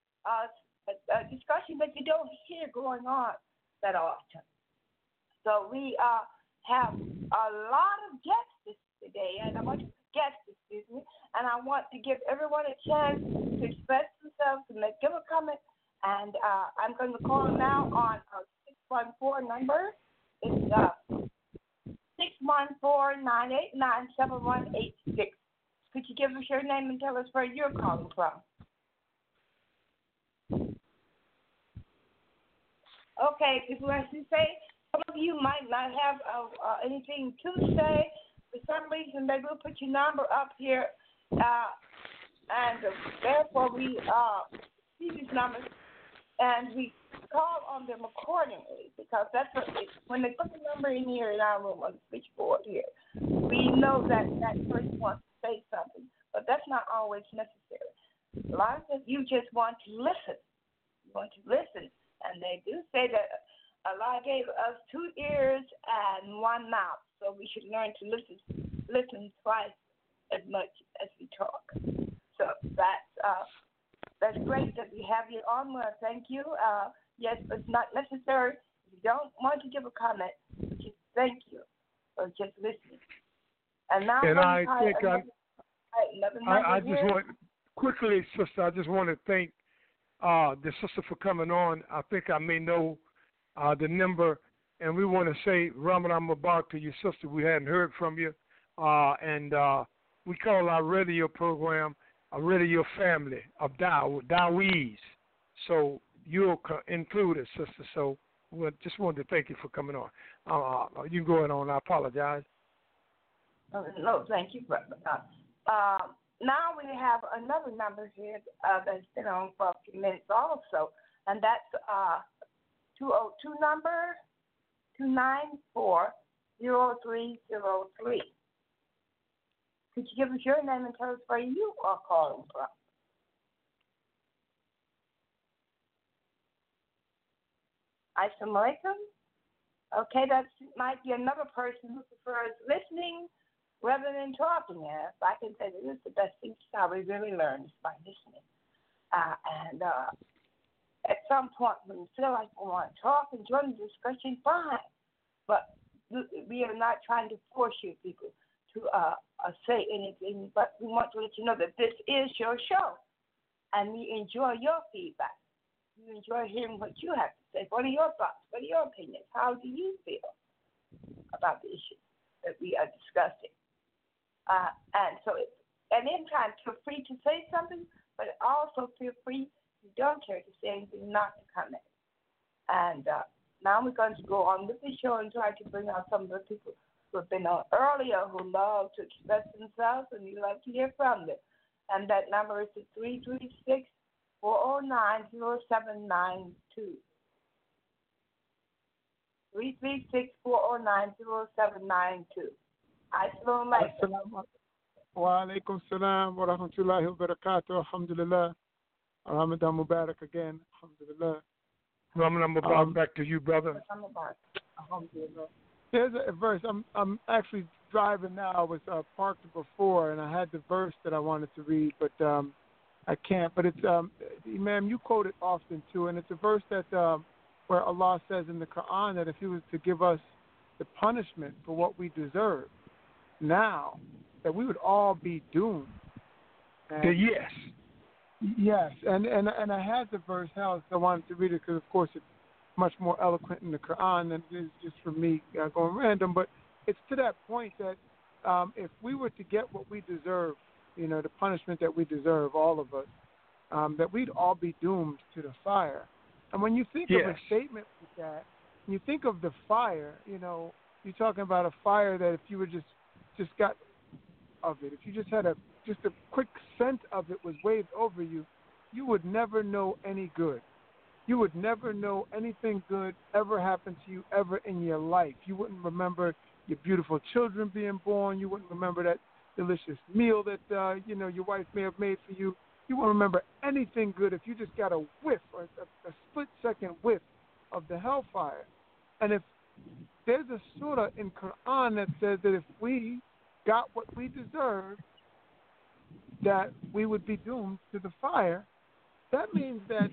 A discussion that you don't hear going on that often. So we have a lot of guests today, and I want to and I want to give everyone a chance to express themselves and give a comment. And I'm going to call now on a 614 number. It's 614-989-7186. Could you give us your name and tell us where you're calling from? Okay, people, as you say, some of you might not have anything to say. For some reason, they will put your number up here, and therefore we see these numbers, and we call on them accordingly, because that's what when they put the number in here in our room on the switchboard here, we know that that person wants to say something, but that's not always necessary. A lot of you just want to listen. You want to listen. And they do say that Allah gave us 2 ears and 1 mouth, so we should learn to listen twice as much as we talk. So that's great that we have you on. Well, thank you. Yes, but it's not necessary. If you don't want to give a comment, just thank you for just listening. And now I just want quickly, sister. I just want to thank the sister for coming on. I think I may know the number, and we want to say Ramadan Mubarak to your sister. We hadn't heard from you, and we call our radio program a radio family of Dawees. So you'll include it, sister. So we just wanted to thank you for coming on. You going on? I apologize. No, thank you, brother. Now we have another number here that's been on for a few minutes also, and that's 202 number 294-0303. Could you give us your name and tell us where you are calling from? Assalamu alaikum. Okay, that might be another person who prefers listening rather than talking. If I can say that this is the best thing, how we really learn is by listening. And at some point, when you feel like we want to talk and join the discussion, fine. But we are not trying to force you people to say anything, but we want to let you know that this is your show, and we enjoy your feedback. We enjoy hearing what you have to say. What are your thoughts? What are your opinions? How do you feel about the issues that we are discussing? And anytime, feel free to say something, but also feel free, if you don't care to say anything, not to comment. And now we're going to go on with the show and try to bring out some of the people who have been on earlier who love to express themselves, and we love to hear from them. And that number is 336-409-0792. 336-409-0792. Assalamu alaikum. Wa alaikum salam wa rahmatullahi wa barakatuh. Alhamdulillah. Ramadan Mubarak again. Alhamdulillah. Ramadan Mubarak, back to you, brother. Alhamdulillah. There's a verse. I'm actually driving now. I was parked before, and I had the verse that I wanted to read, but I can't. But it's Imam, you quote it often too, and it's a verse that where Allah says in the Quran that if He was to give us the punishment for what we deserve now, that we would all be doomed. And yes. Yes, and I had the verse house. I wanted to read it because, of course, it's much more eloquent in the Quran than it is just from me going random. But it's to that point that if we were to get what we deserve, the punishment that we deserve, all of us, that we'd all be doomed to the fire. And when you think of a statement like that, when you think of the fire, you're talking about a fire that if you were just got of it, if you just had just a quick scent of it was waved over you, you would never know any good. You would never know anything good ever happened to you ever in your life. You wouldn't remember your beautiful children being born. You wouldn't remember that delicious meal that your wife may have made for you. You won't remember anything good if you just got a whiff or a split-second whiff of the hellfire. And if there's a surah in Quran that says that if we got what we deserve, that we would be doomed to the fire, that means that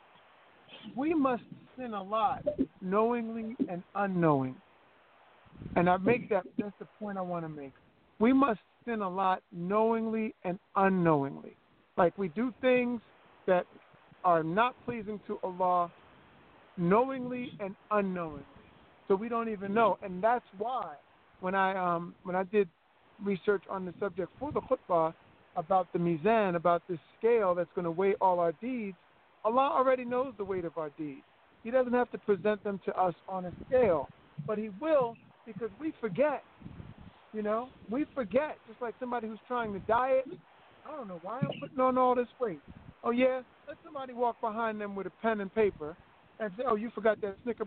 we must sin a lot, knowingly and unknowingly. And that's the point I want to make. We must sin a lot, knowingly and unknowingly. Like we do things that are not pleasing to Allah, knowingly and unknowingly. So we don't even know. And that's why when I did research on the subject for the khutbah, about the mizan, about this scale that's going to weigh all our deeds, Allah already knows the weight of our deeds. He doesn't have to present them to us on a scale, but He will because we forget. We forget. Just like somebody who's trying to diet, I don't know why I'm putting on all this weight. Oh yeah, let somebody walk behind them with a pen and paper and say, oh, you forgot that Snicker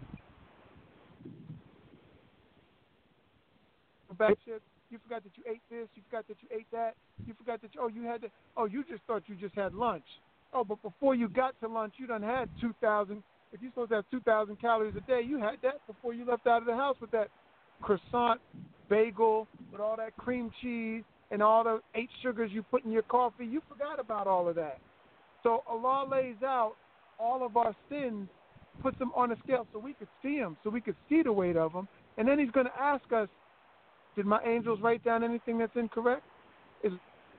bag chips. You forgot that you ate this. You forgot that you ate that. You forgot that you just thought you just had lunch. Oh, but before you got to lunch, you done had 2,000. If you're supposed to have 2,000 calories a day, you had that before you left out of the house with that croissant bagel with all that cream cheese and all the 8 sugars you put in your coffee. You forgot about all of that. So Allah lays out all of our sins, puts them on a scale so we could see them, so we could see the weight of them. And then He's going to ask us, did my angels write down anything that's incorrect? Is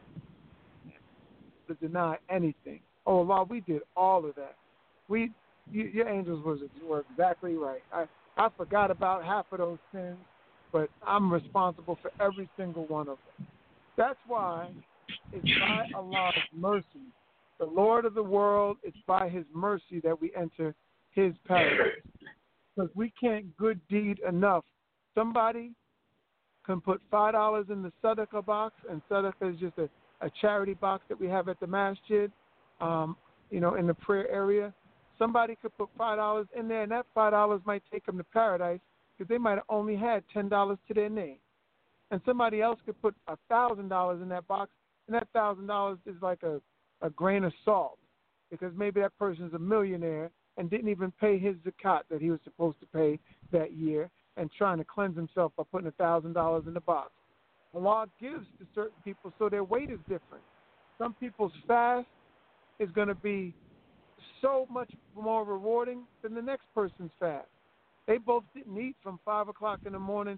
to deny anything. Oh, Allah, we did all of that. Your angels were exactly right. I forgot about half of those sins, but I'm responsible for every single one of them. That's why it's by Allah's mercy, the Lord of the world, it's by His mercy that we enter His paradise. Because we can't good deed enough. Somebody can put $5 in the Sadaqah box, and Sadaqah is just a charity box that we have at the masjid, in the prayer area. Somebody could put $5 in there, and that $5 might take them to paradise because they might have only had $10 to their name. And somebody else could put $1,000 in that box, and that $1,000 is like a grain of salt because maybe that person's a millionaire and didn't even pay his zakat that he was supposed to pay that year, and trying to cleanse himself by putting $1,000 in the box. Allah gives to certain people so their weight is different. Some people's fast is going to be so much more rewarding than the next person's fast. They both didn't eat from 5 o'clock in the morning,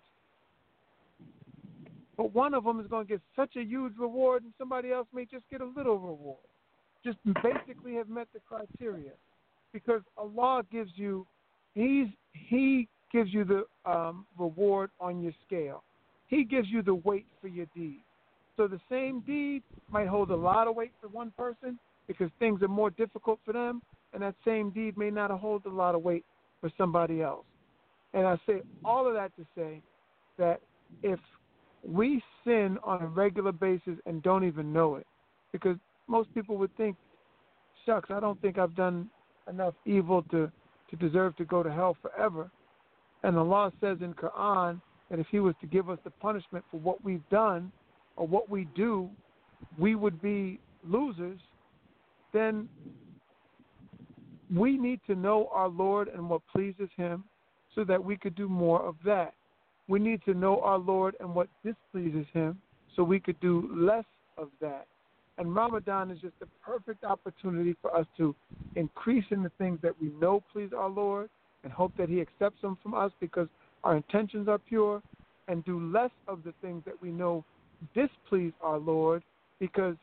but one of them is going to get such a huge reward and somebody else may just get a little reward. Just basically have met the criteria. Because Allah gives you, He gives you the reward on your scale. He gives you the weight for your deed. So the same deed might hold a lot of weight for one person because things are more difficult for them, and that same deed may not hold a lot of weight for somebody else. And I say all of that to say that if we sin on a regular basis and don't even know it, because most people would think, shucks, I don't think I've done enough evil to deserve to go to hell forever. And Allah says in Quran that if He was to give us the punishment for what we've done or what we do, we would be losers, then we need to know our Lord and what pleases Him so that we could do more of that. We need to know our Lord and what displeases Him so we could do less of that. And Ramadan is just the perfect opportunity for us to increase in the things that we know please our Lord and hope that He accepts them from us because our intentions are pure, and do less of the things that we know displease our Lord because,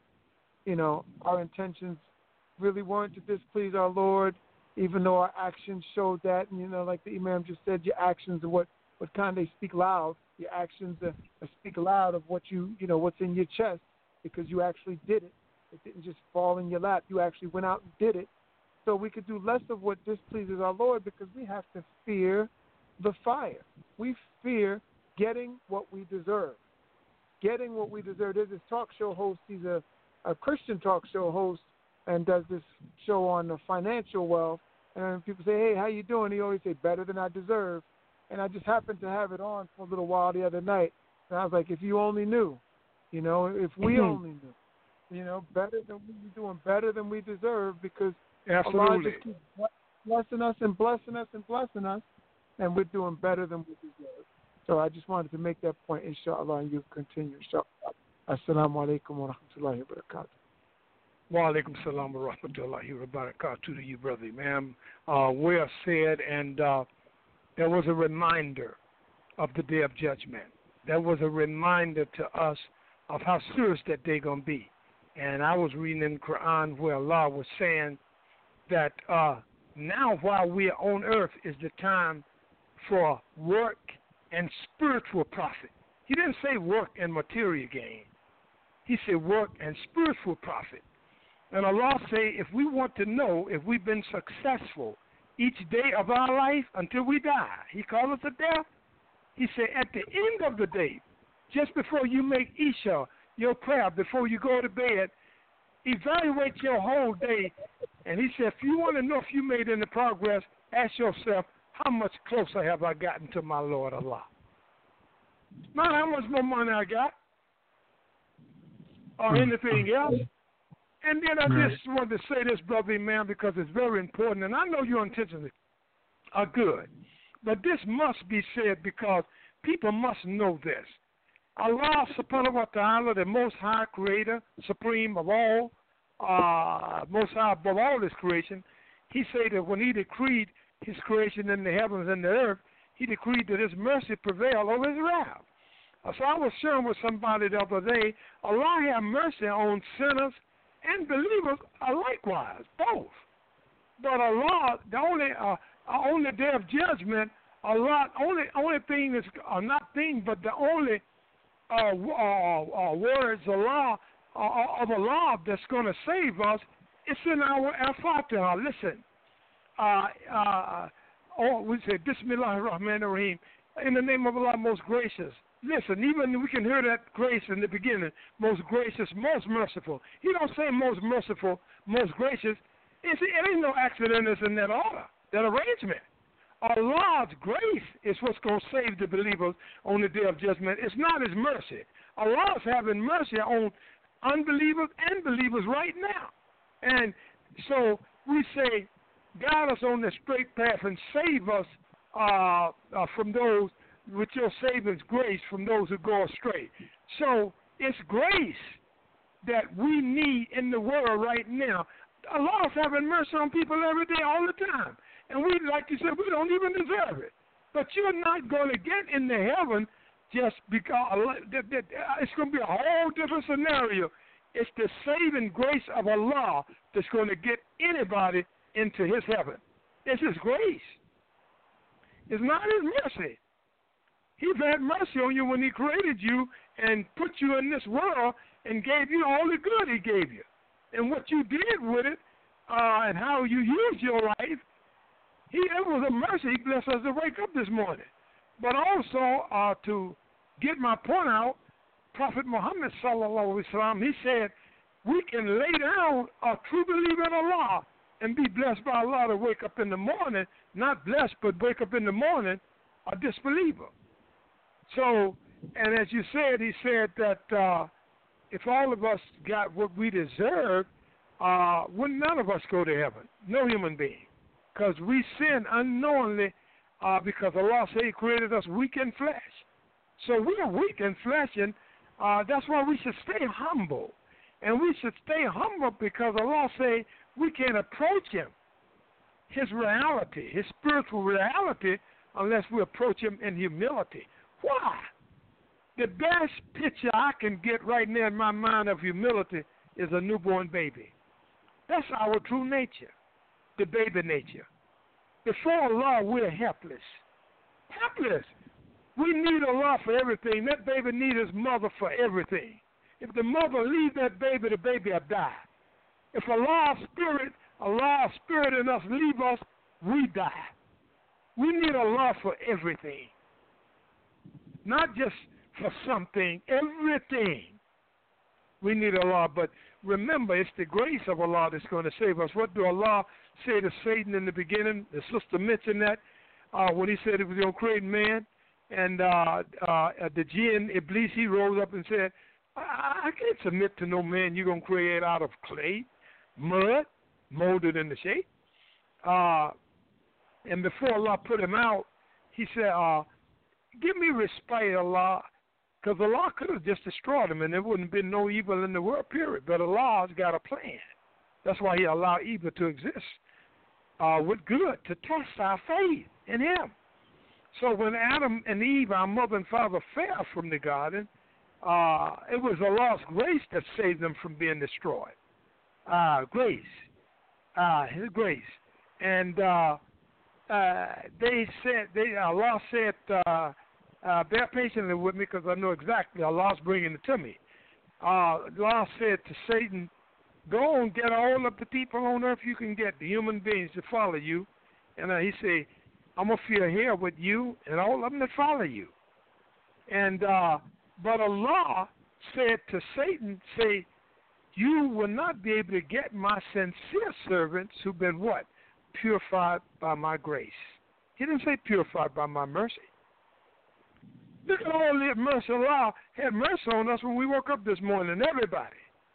our intentions really weren't to displease our Lord, even though our actions showed that. And, like the Imam just said, your actions are what kind they speak loud. Your actions speak loud of what what's in your chest because you actually did it. It didn't just fall in your lap. You actually went out and did it. So we could do less of what displeases our Lord because we have to fear the fire. We fear getting what we deserve. Getting what we deserve. There's this talk show host. He's a Christian talk show host and does this show on financial wealth. And people say, hey, how you doing? He always say, better than I deserve. And I just happened to have it on for a little while the other night. And I was like, if you only knew, if we only knew, better than we're doing better than we deserve because Absolutely. Allah just keeps blessing us and blessing us and blessing us, and we're doing better than we deserve. So I just wanted to make that point, inshallah, and you continue, inshallah. Assalamu alaikum wa rahmatullahi wa barakatuh. Wa alaikum salam wa rahmatullahi wa barakatuh to you, brother Imam. Well said, and there was a reminder of the Day of Judgment. There was a reminder to us of how serious that day going to be. And I was reading in the Quran where Allah was saying that now while we are on earth is the time for work and spiritual profit. He didn't say work and material gain. He said work and spiritual profit. And Allah say if we want to know if we've been successful each day of our life until we die, He calls it a death. He said at the end of the day, just before you make Isha, your prayer, before you go to bed, evaluate your whole day. And He said, if you want to know if you made any progress, ask yourself, how much closer have I gotten to my Lord Allah? Not how much more money I got or anything else. And then I just wanted to say this, brother Imam, because it's very important. And I know your intentions are good. But this must be said because people must know this. Allah subhanahu wa ta'ala, the most high creator, supreme of all, most high above all His creation, He said that when He decreed His creation in the heavens and the earth, He decreed that His mercy prevail over His wrath. So I was sharing with somebody the other day, Allah have mercy on sinners and believers likewise, both. But Allah, the only day of judgment, Allah, only thing is not thing, but the only words of Allah that's going to save us, it's in our Al-Fatiha. Listen, we say Bismillahir Rahmanir Rahim, in the name of Allah, most gracious. Listen, even we can hear that grace in the beginning, most gracious, most merciful. He don't say most merciful, most gracious. It ain't no accident in that order, that arrangement. Allah's grace is what's going to save the believers on the Day of Judgment. It's not His mercy. Allah's having mercy on unbelievers and believers right now. And so we say, guide us on the straight path and save us from those, with your saving's grace, from those who go astray. So it's grace that we need in the world right now. Allah's having mercy on people every day, all the time. And we, like you said, we don't even deserve it. But you're not going to get into heaven just because it's going to be a whole different scenario. It's the saving grace of Allah that's going to get anybody into His heaven. It's His grace. It's not His mercy. He's had mercy on you when He created you and put you in this world and gave you all the good He gave you. And what you did with it and how you used your life, it was a mercy. He blessed us to wake up this morning. But also, to get my point out, Prophet Muhammad sallallahu alaihi wasallam, he said, we can lay down a true believer in Allah and be blessed by Allah to wake up in the morning, not blessed, but wake up in the morning a disbeliever. So, and as you said, he said that if all of us got what we deserve, wouldn't none of us go to heaven? No human being. Because we sin unknowingly because Allah said He created us weak in flesh. So we are weak in flesh, and that's why we should stay humble. And we should stay humble because Allah say we can't approach Him, His reality, His spiritual reality, unless we approach Him in humility. Why? The best picture I can get right now in my mind of humility is a newborn baby. That's our true nature, the baby nature. Before Allah, we're helpless. Helpless. We need Allah for everything. That baby needs his mother for everything. If the mother leaves that baby, the baby will die. If Allah's spirit in us leave us, we die. We need Allah for everything. Not just for something, everything. We need Allah, but remember, it's the grace of Allah that's going to save us. What do Allah say to Satan in the beginning? The sister mentioned that when he said he was going to create man, and the jinn, Iblis, he rose up and said, I can't submit to no man you're going to create out of clay, mud, molded in the shape. And before Allah put him out, he said, give me respite, Allah, because Allah could have just destroyed him and there wouldn't have been no evil in the world, period. But Allah's got a plan. That's why He allowed evil to exist with good, to test our faith in Him. So when Adam and Eve, our mother and father, fell from the garden, it was Allah's grace that saved them from being destroyed. Grace. His grace. And Allah said, bear patiently with me because I know exactly Allah's bringing it to me. Allah said to Satan, go and get all of the people on earth you can get, the human beings to follow you. And He said, I'm going to feel here with you and all of them that follow you. And but Allah said to Satan, say, you will not be able to get my sincere servants who've been what? Purified by my grace. He didn't say purified by my mercy. Look at all the mercy. Allah had mercy on us when we woke up this morning, everybody.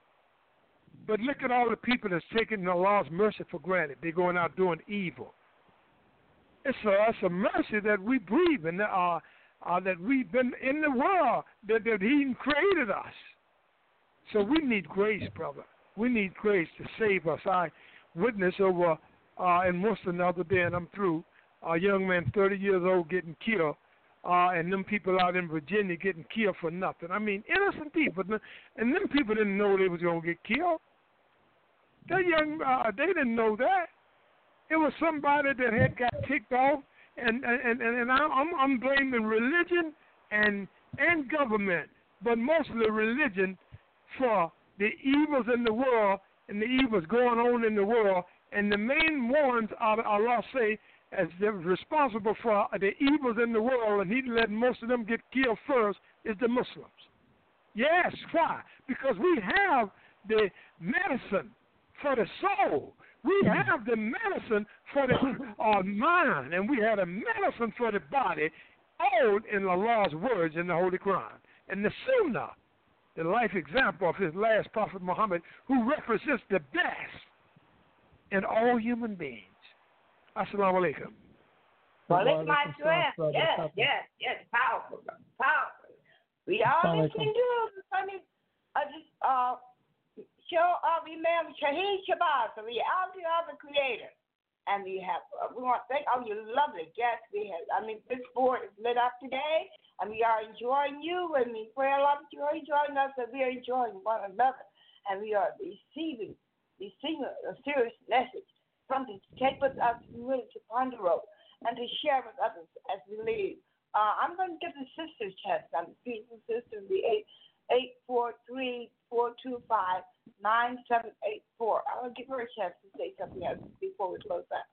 But look at all the people that's taking Allah's mercy for granted. They're going out doing evil. It's a mercy that we breathe and that we've been in the world, that He created us. So we need grace, brother. We need grace to save us. I witnessed over in Muslim the other day, and I'm through, a young man, 30 years old, getting killed, and them people out in Virginia getting killed for nothing. I mean, innocent people. And them people didn't know they was going to get killed. They didn't know that. It was somebody that had got ticked off, and I'm blaming religion and government, but mostly religion, for the evils in the world and the evils going on in the world. And the main ones, Allah say, as they're responsible for the evils in the world, and He let most of them get killed first, is the Muslims. Yes, why? Because we have the medicine for the soul. We have the medicine for the mind, and we have the medicine for the body, all in Allah's words in the Holy Quran. And the Sunnah, the life example of His last Prophet Muhammad, who represents the best in all human beings. Assalamu alaikum. Well, it's my strength. Yes. Powerful. We all listening to the show of Imam Shahid Shabazz, the reality of the Creator. And we want to thank all you lovely guests we have. This board is lit up today, and we are enjoying you, and we pray a lot that you are enjoying us, and we are enjoying one another, and we are receiving a serious message, something to take with us, really to ponder over, and to share with others as we leave. I'm going to give the sisters a chance. I'm the beautiful sister, the 843-425-9784. I'll give her a chance to say something else before we close out.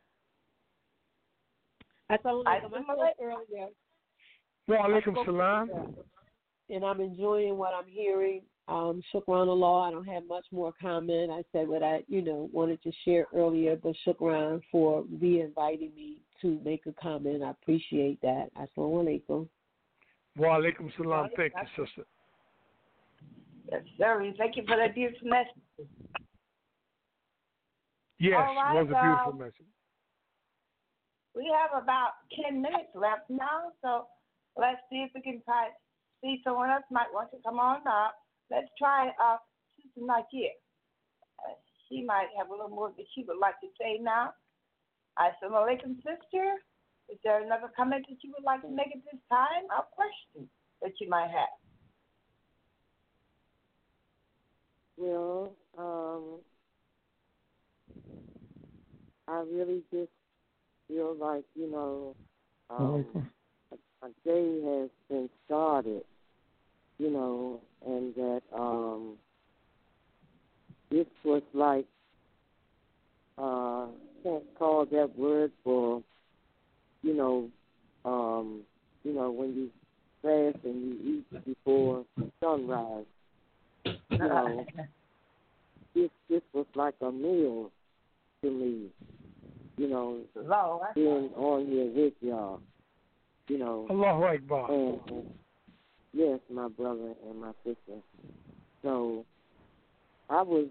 I told earlier. Wa alaikum salam. And I'm enjoying what I'm hearing. Shukran Allah. I don't have much more comment. I said what I, wanted to share earlier, but shukran for re-inviting me to make a comment. I appreciate that. Assalamu alaikum. Wa alaikum salam. Thank you, sister. Yes, sir. Thank you for that beautiful message. Yes, right, it was a beautiful message. We have about 10 minutes left now, so let's see if we can see someone else might want to come on up. Let's try Sister Nakia. She might have a little more that she would like to say now. Assalamu alaikum, sister. Is there another comment that you would like to make at this time, or question that you might have? Well, I really just feel like, a day has been started, and that this was like, can't call that word for, when you fast and you eat before sunrise. This was like a meal to me, being on here with y'all, Allahu Akbar. And yes, my brother and my sister. So I was,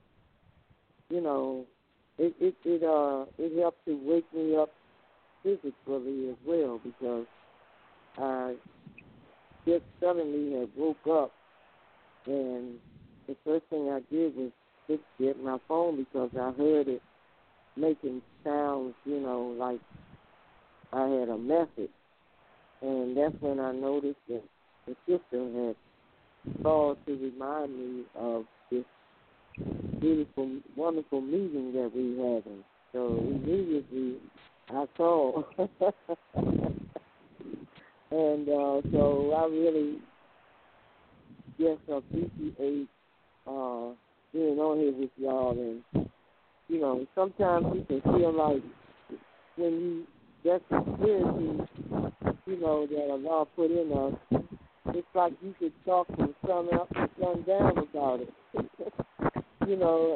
it helped to wake me up physically as well, because I just suddenly had woke up, and the first thing I did was just get my phone, because I heard it making sounds, like I had a message. And that's when I noticed that the sister had called to remind me of this beautiful, wonderful meeting that we having. So immediately I called. And so I really just appreciate being on here with y'all. And, sometimes you can feel like when you, that's the spirit that Allah put in us, it's like you could talk from sun up to sun down about it. And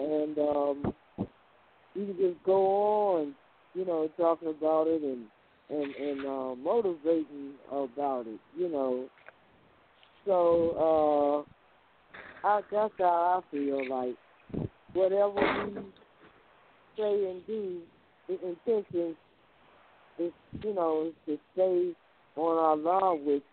you can just go on, talking about it and motivating about it, So that's how I feel like whatever we say and do, the intention is, to stay on our law with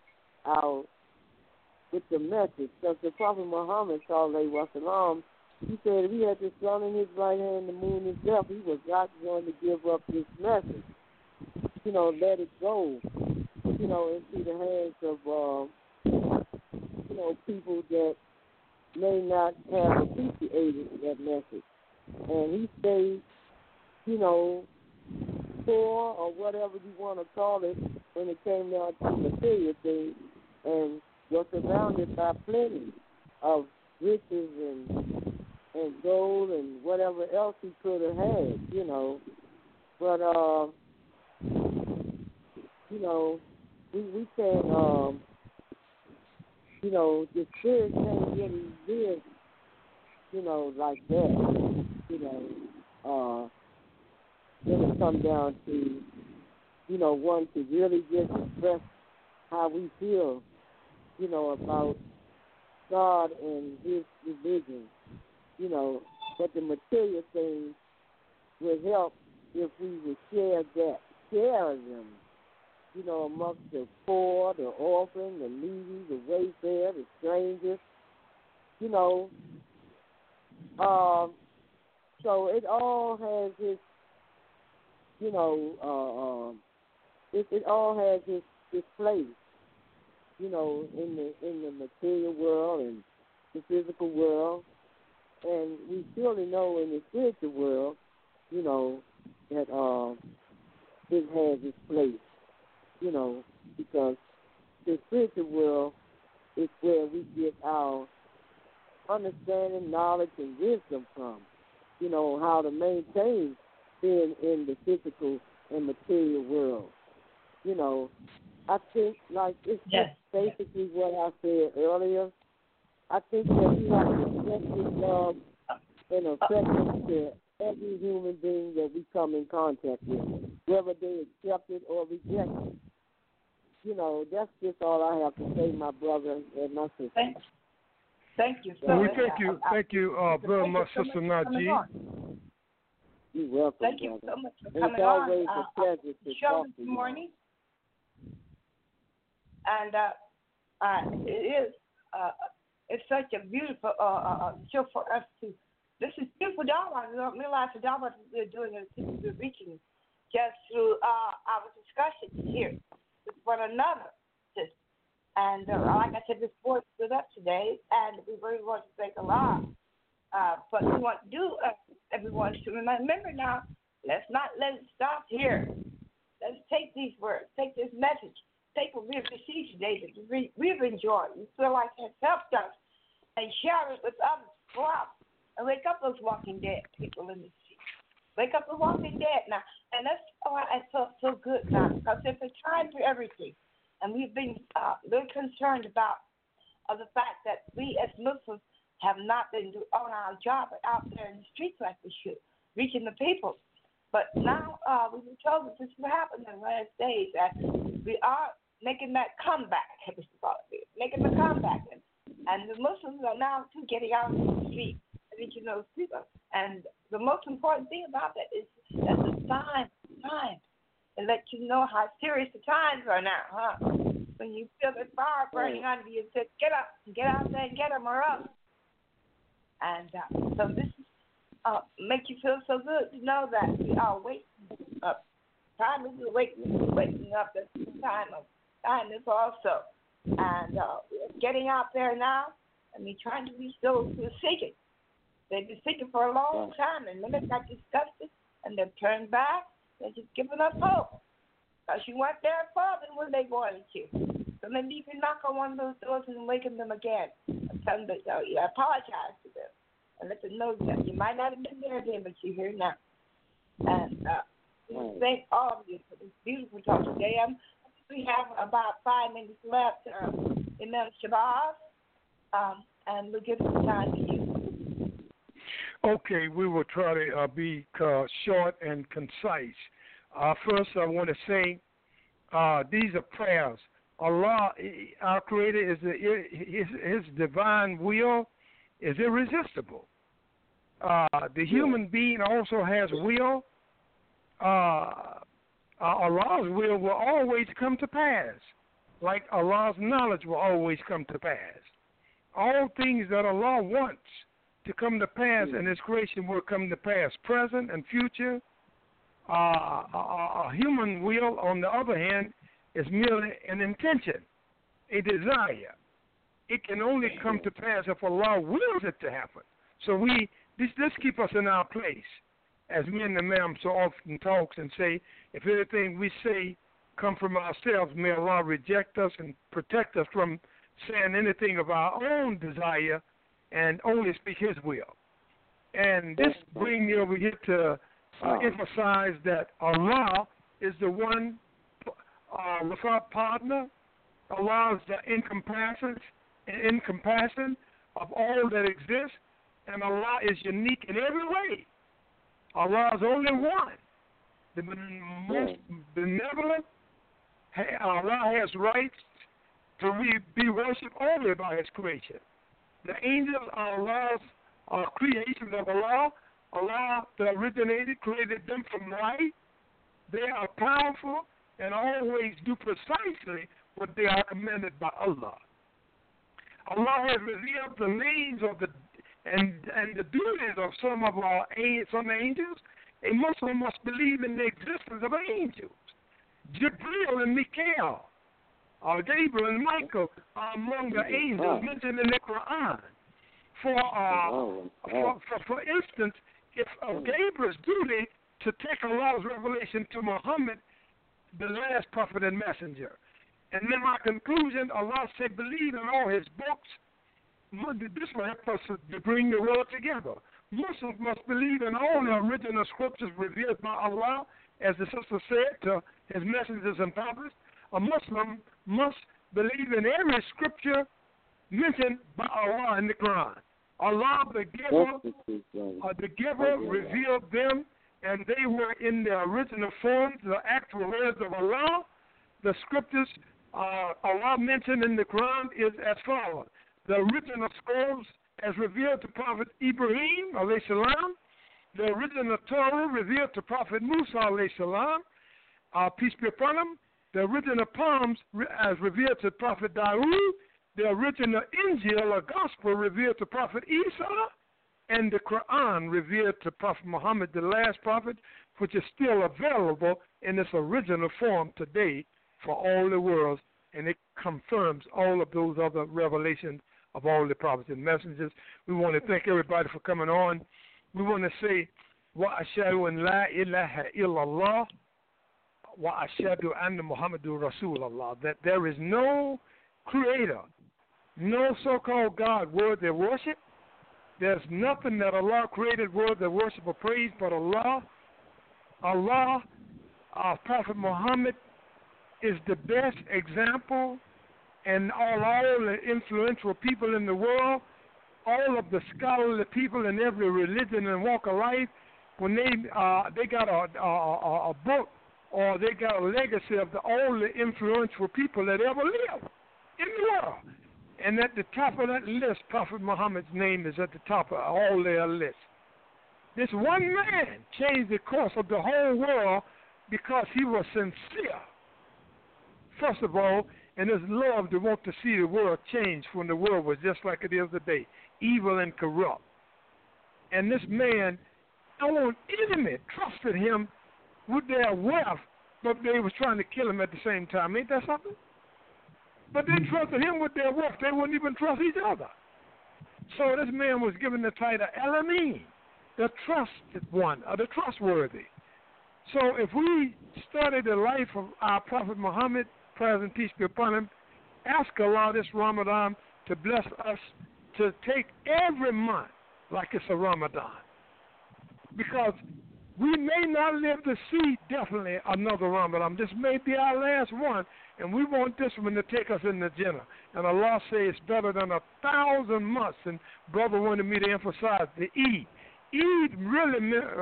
the message. Because the Prophet Muhammad, sallallahu alaihi wasallam, he said if he had the sun in his right hand and the moon in his left, he was not going to give up this message. Let it go, into the hands of, people that may not have appreciated that message. And he stayed, poor or whatever you want to call it when it came down to material things, and was surrounded by plenty of riches and gold and whatever else he could have had, But, we can't, the spirit can't really live, like that, when it comes down to, one to really just express how we feel, about God and his religion, but the material things would help if we would share them, amongst the poor, the orphan, the needy, the wayfarer, the strangers, so it all has its, it all has its place, in the material world and the physical world, and we surely know in the spiritual world, that it has its place, because the spiritual world is where we get our understanding, knowledge, and wisdom from, how to maintain being in the physical and material world. I think, like, it's just basically what I said earlier. I think that we have to accept this love and affect it to every human being that we come in contact with, whether they accept it or reject it. You know, that's just all I have to say, my brother and my sister. Thank you so Well, we much. thank you very much, Sister Najee. You're welcome, Thank you brother. so much for It's coming always on. a pleasure to show talk this to you. morning. And it's such a beautiful show for us to. This is beautiful, Dallas. I don't realize the Dallas we're doing is we're reaching just through our discussions here with one another. And like I said, this board stood up today, and we really want to thank Allah. But we want to do everyone to remember now. Let's not let it stop here. Let's take these words, take this message, take what we've received today that we've enjoyed. We feel like it has helped us, and share it with others. Go out and wake up those walking dead people in the street. Wake up the walking dead now. And that's why I felt so good now, because there's a time for everything. And we've been very concerned about the fact that we as Muslims have not been on our job out there in the streets like we should, reaching the people. But now we've been told that this will happen in the last days, and we are making that comeback, making the comeback. And the Muslims are now too getting out in the street, reaching those people. And the most important thing about that is that the time, and let you know how serious the times are now, huh? When you feel the fire burning under you, say, get up, get out there and get them or else. And so this makes you feel so good to know that we are waking up. Time is waking up. That's the time of kindness also. And we're getting out there now, and we're trying to reach those who are seeking. They've been seeking for a long time, and then they got disgusted, and they've turned back. They're just giving up hope. Because you weren't there for them when they wanted you. So maybe you can knock on one of those doors and awaken them again. And tell them that you apologize to them. And let them know that you might not have been there then, but you're here now. And we thank all of you for this beautiful talk today. We have about 5 minutes left, Imam Shabazz, and we'll give some time to you. Okay, we will try to be short and concise. First, I want to say these are prayers. Allah, our Creator, His divine will is irresistible. The human being also has will. Allah's will always come to pass, like Allah's knowledge will always come to pass. All things that Allah wants to come to pass in His creation will come to pass, present and future. A human will, on the other hand, is merely an intention, a desire. It can only come to pass if Allah wills it to happen. So this keep us in our place. As me and the Imam so often talks and say, if anything we say come from ourselves, may Allah reject us and protect us from saying anything of our own desire and only speak His will. And this brings me over here to emphasize that Allah is the one without partner. Allah is the encompassing of all that exists, and Allah is unique in every way. Allah is only one. The most benevolent. Allah has rights to be worshipped only by His creation. The angels are Allah's creations of Allah. Allah, that originated, created them from light. They are powerful and always do precisely what they are commanded by Allah. Allah has revealed the names of and the duties of some angels. A Muslim must believe in the existence of angels. Jibril and Mikael, Gabriel and Michael are among the angels mentioned in the Quran. For instance, if Gabriel's duty to take Allah's revelation to Muhammad, the last prophet and messenger. And then my conclusion, Allah said, believe in all His books. This will help us to bring the world together. Muslims must believe in all the original scriptures revealed by Allah, as the sister said, to His messengers and prophets. A Muslim must believe in every scripture mentioned by Allah in the Quran. Allah, the giver, revealed them and they were in their original forms, the actual words of Allah. The scriptures Allah mentioned in the Quran is as follows. The original scrolls as revealed to Prophet Ibrahim, alayhi salam. The original Torah revealed to Prophet Musa, alayhi salam, peace be upon him. The original poems as revealed to Prophet Dawood. The original Injil, or gospel, revealed to Prophet Isa. And the Quran revealed to Prophet Muhammad, the last prophet, which is still available in its original form today for all the world. And it confirms all of those other revelations of all the prophets and messengers. We want to thank everybody for coming on. We want to say, wa ashhadu an la ilaha illallah, wa ashhadu anna Muhammadur Rasulullah, that there is no creator, no so-called God worthy of worship. There's nothing that Allah created worthy of worship or praise but Allah. Allah, our Prophet Muhammad, is the best example, and all the influential people in the world, all of the scholarly people in every religion and walk of life, when they got a book or they got a legacy of all the influential people that ever lived in the world. And at the top of that list, Prophet Muhammad's name is at the top of all their lists. This one man changed the course of the whole world because he was sincere. First of all, and his love to want to see the world change when the world was just like it is today, evil and corrupt. And this man, own enemy, trusted him with their wealth, but they was trying to kill him at the same time. Ain't that something? But they trusted him with their wealth. They wouldn't even trust each other. So this man was given the title El-Amin, the trusted one, or the trustworthy. So if we study the life of our Prophet Muhammad, present peace be upon him, ask Allah this Ramadan to bless us to take every month like it's a Ramadan. Because we may not live to see definitely another Ramadan. This may be our last one, and we want this one to take us in the Jannah. And Allah says it's better than 1,000 months. And brother wanted me to emphasize the Eid. Eid really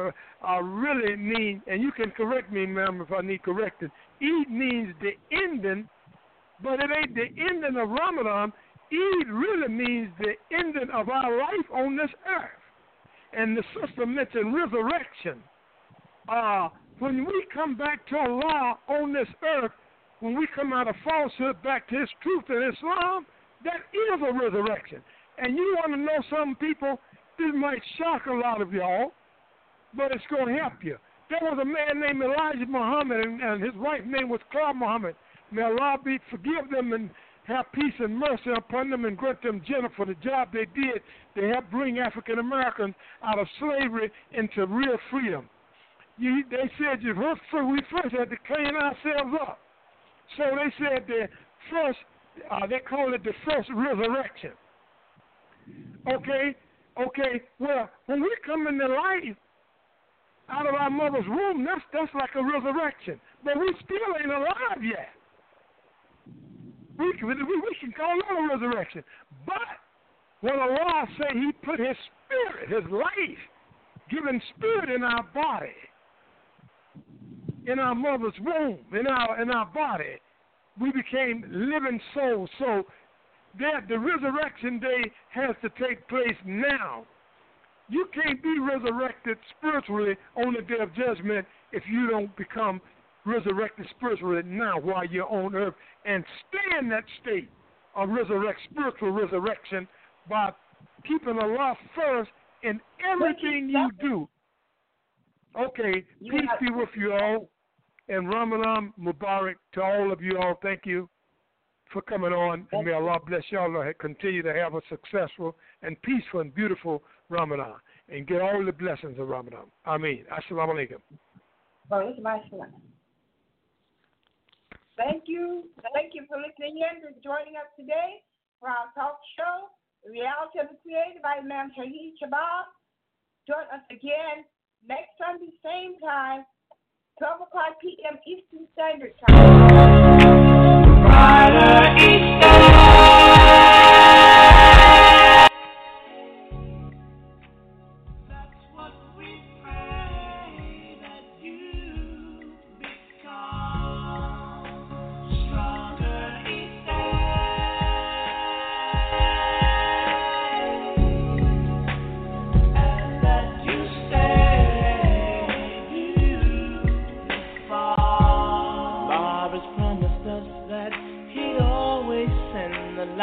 means, and you can correct me, ma'am, if I need correcting. Eid means the ending, but it ain't the ending of Ramadan. Eid really means the ending of our life on this earth. And the sister mentioned resurrection. When we come back to Allah on this earth, when we come out of falsehood back to His truth in Islam, that is a resurrection. And you want to know some people, this might shock a lot of y'all, but it's going to help you. There was a man named Elijah Muhammad, and his wife's name was Clara Muhammad. May Allah forgive them and have peace and mercy upon them and grant them Jannah for the job they did. They helped bring African Americans out of slavery into real freedom. They said we first had to clean ourselves up. So they said they call it the first resurrection. Okay, well, when we come into life out of our mother's womb, that's like a resurrection. But we still ain't alive yet. We can call it a resurrection. But when Allah said He put His spirit, His life, giving spirit in our body, in our mother's womb, in our body, we became living souls. So the resurrection day has to take place now. You can't be resurrected spiritually on the day of judgment if you don't become resurrected spiritually now while you're on earth, and stay in that state of spiritual resurrection by keeping Allah first in everything you do. Okay, peace be with you all, and Ramadan Mubarak to all of you all. Thank you for coming on, and may Allah bless y'all to continue to have a successful and peaceful and beautiful Ramadan, and get all the blessings of Ramadan. Ameen. Assalamu alaikum. Thank you for listening in and joining us today for our talk show, The Reality of the Creator by Imam Shahid Shabazz. Join us again next Sunday, same time, 12 o'clock p.m. Eastern Standard Time. Brighter Eastern. That's what we pray.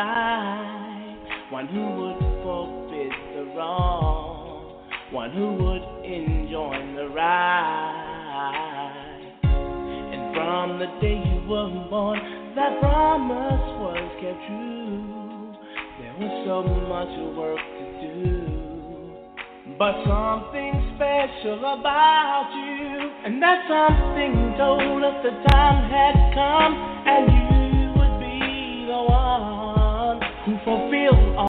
right, one who would forfeit the wrong, one who would enjoin the right. And from the day you were born, that promise was kept true. There was so much work to do, but something special about you, and that something told us the time had come, and you would be the one who fulfilled all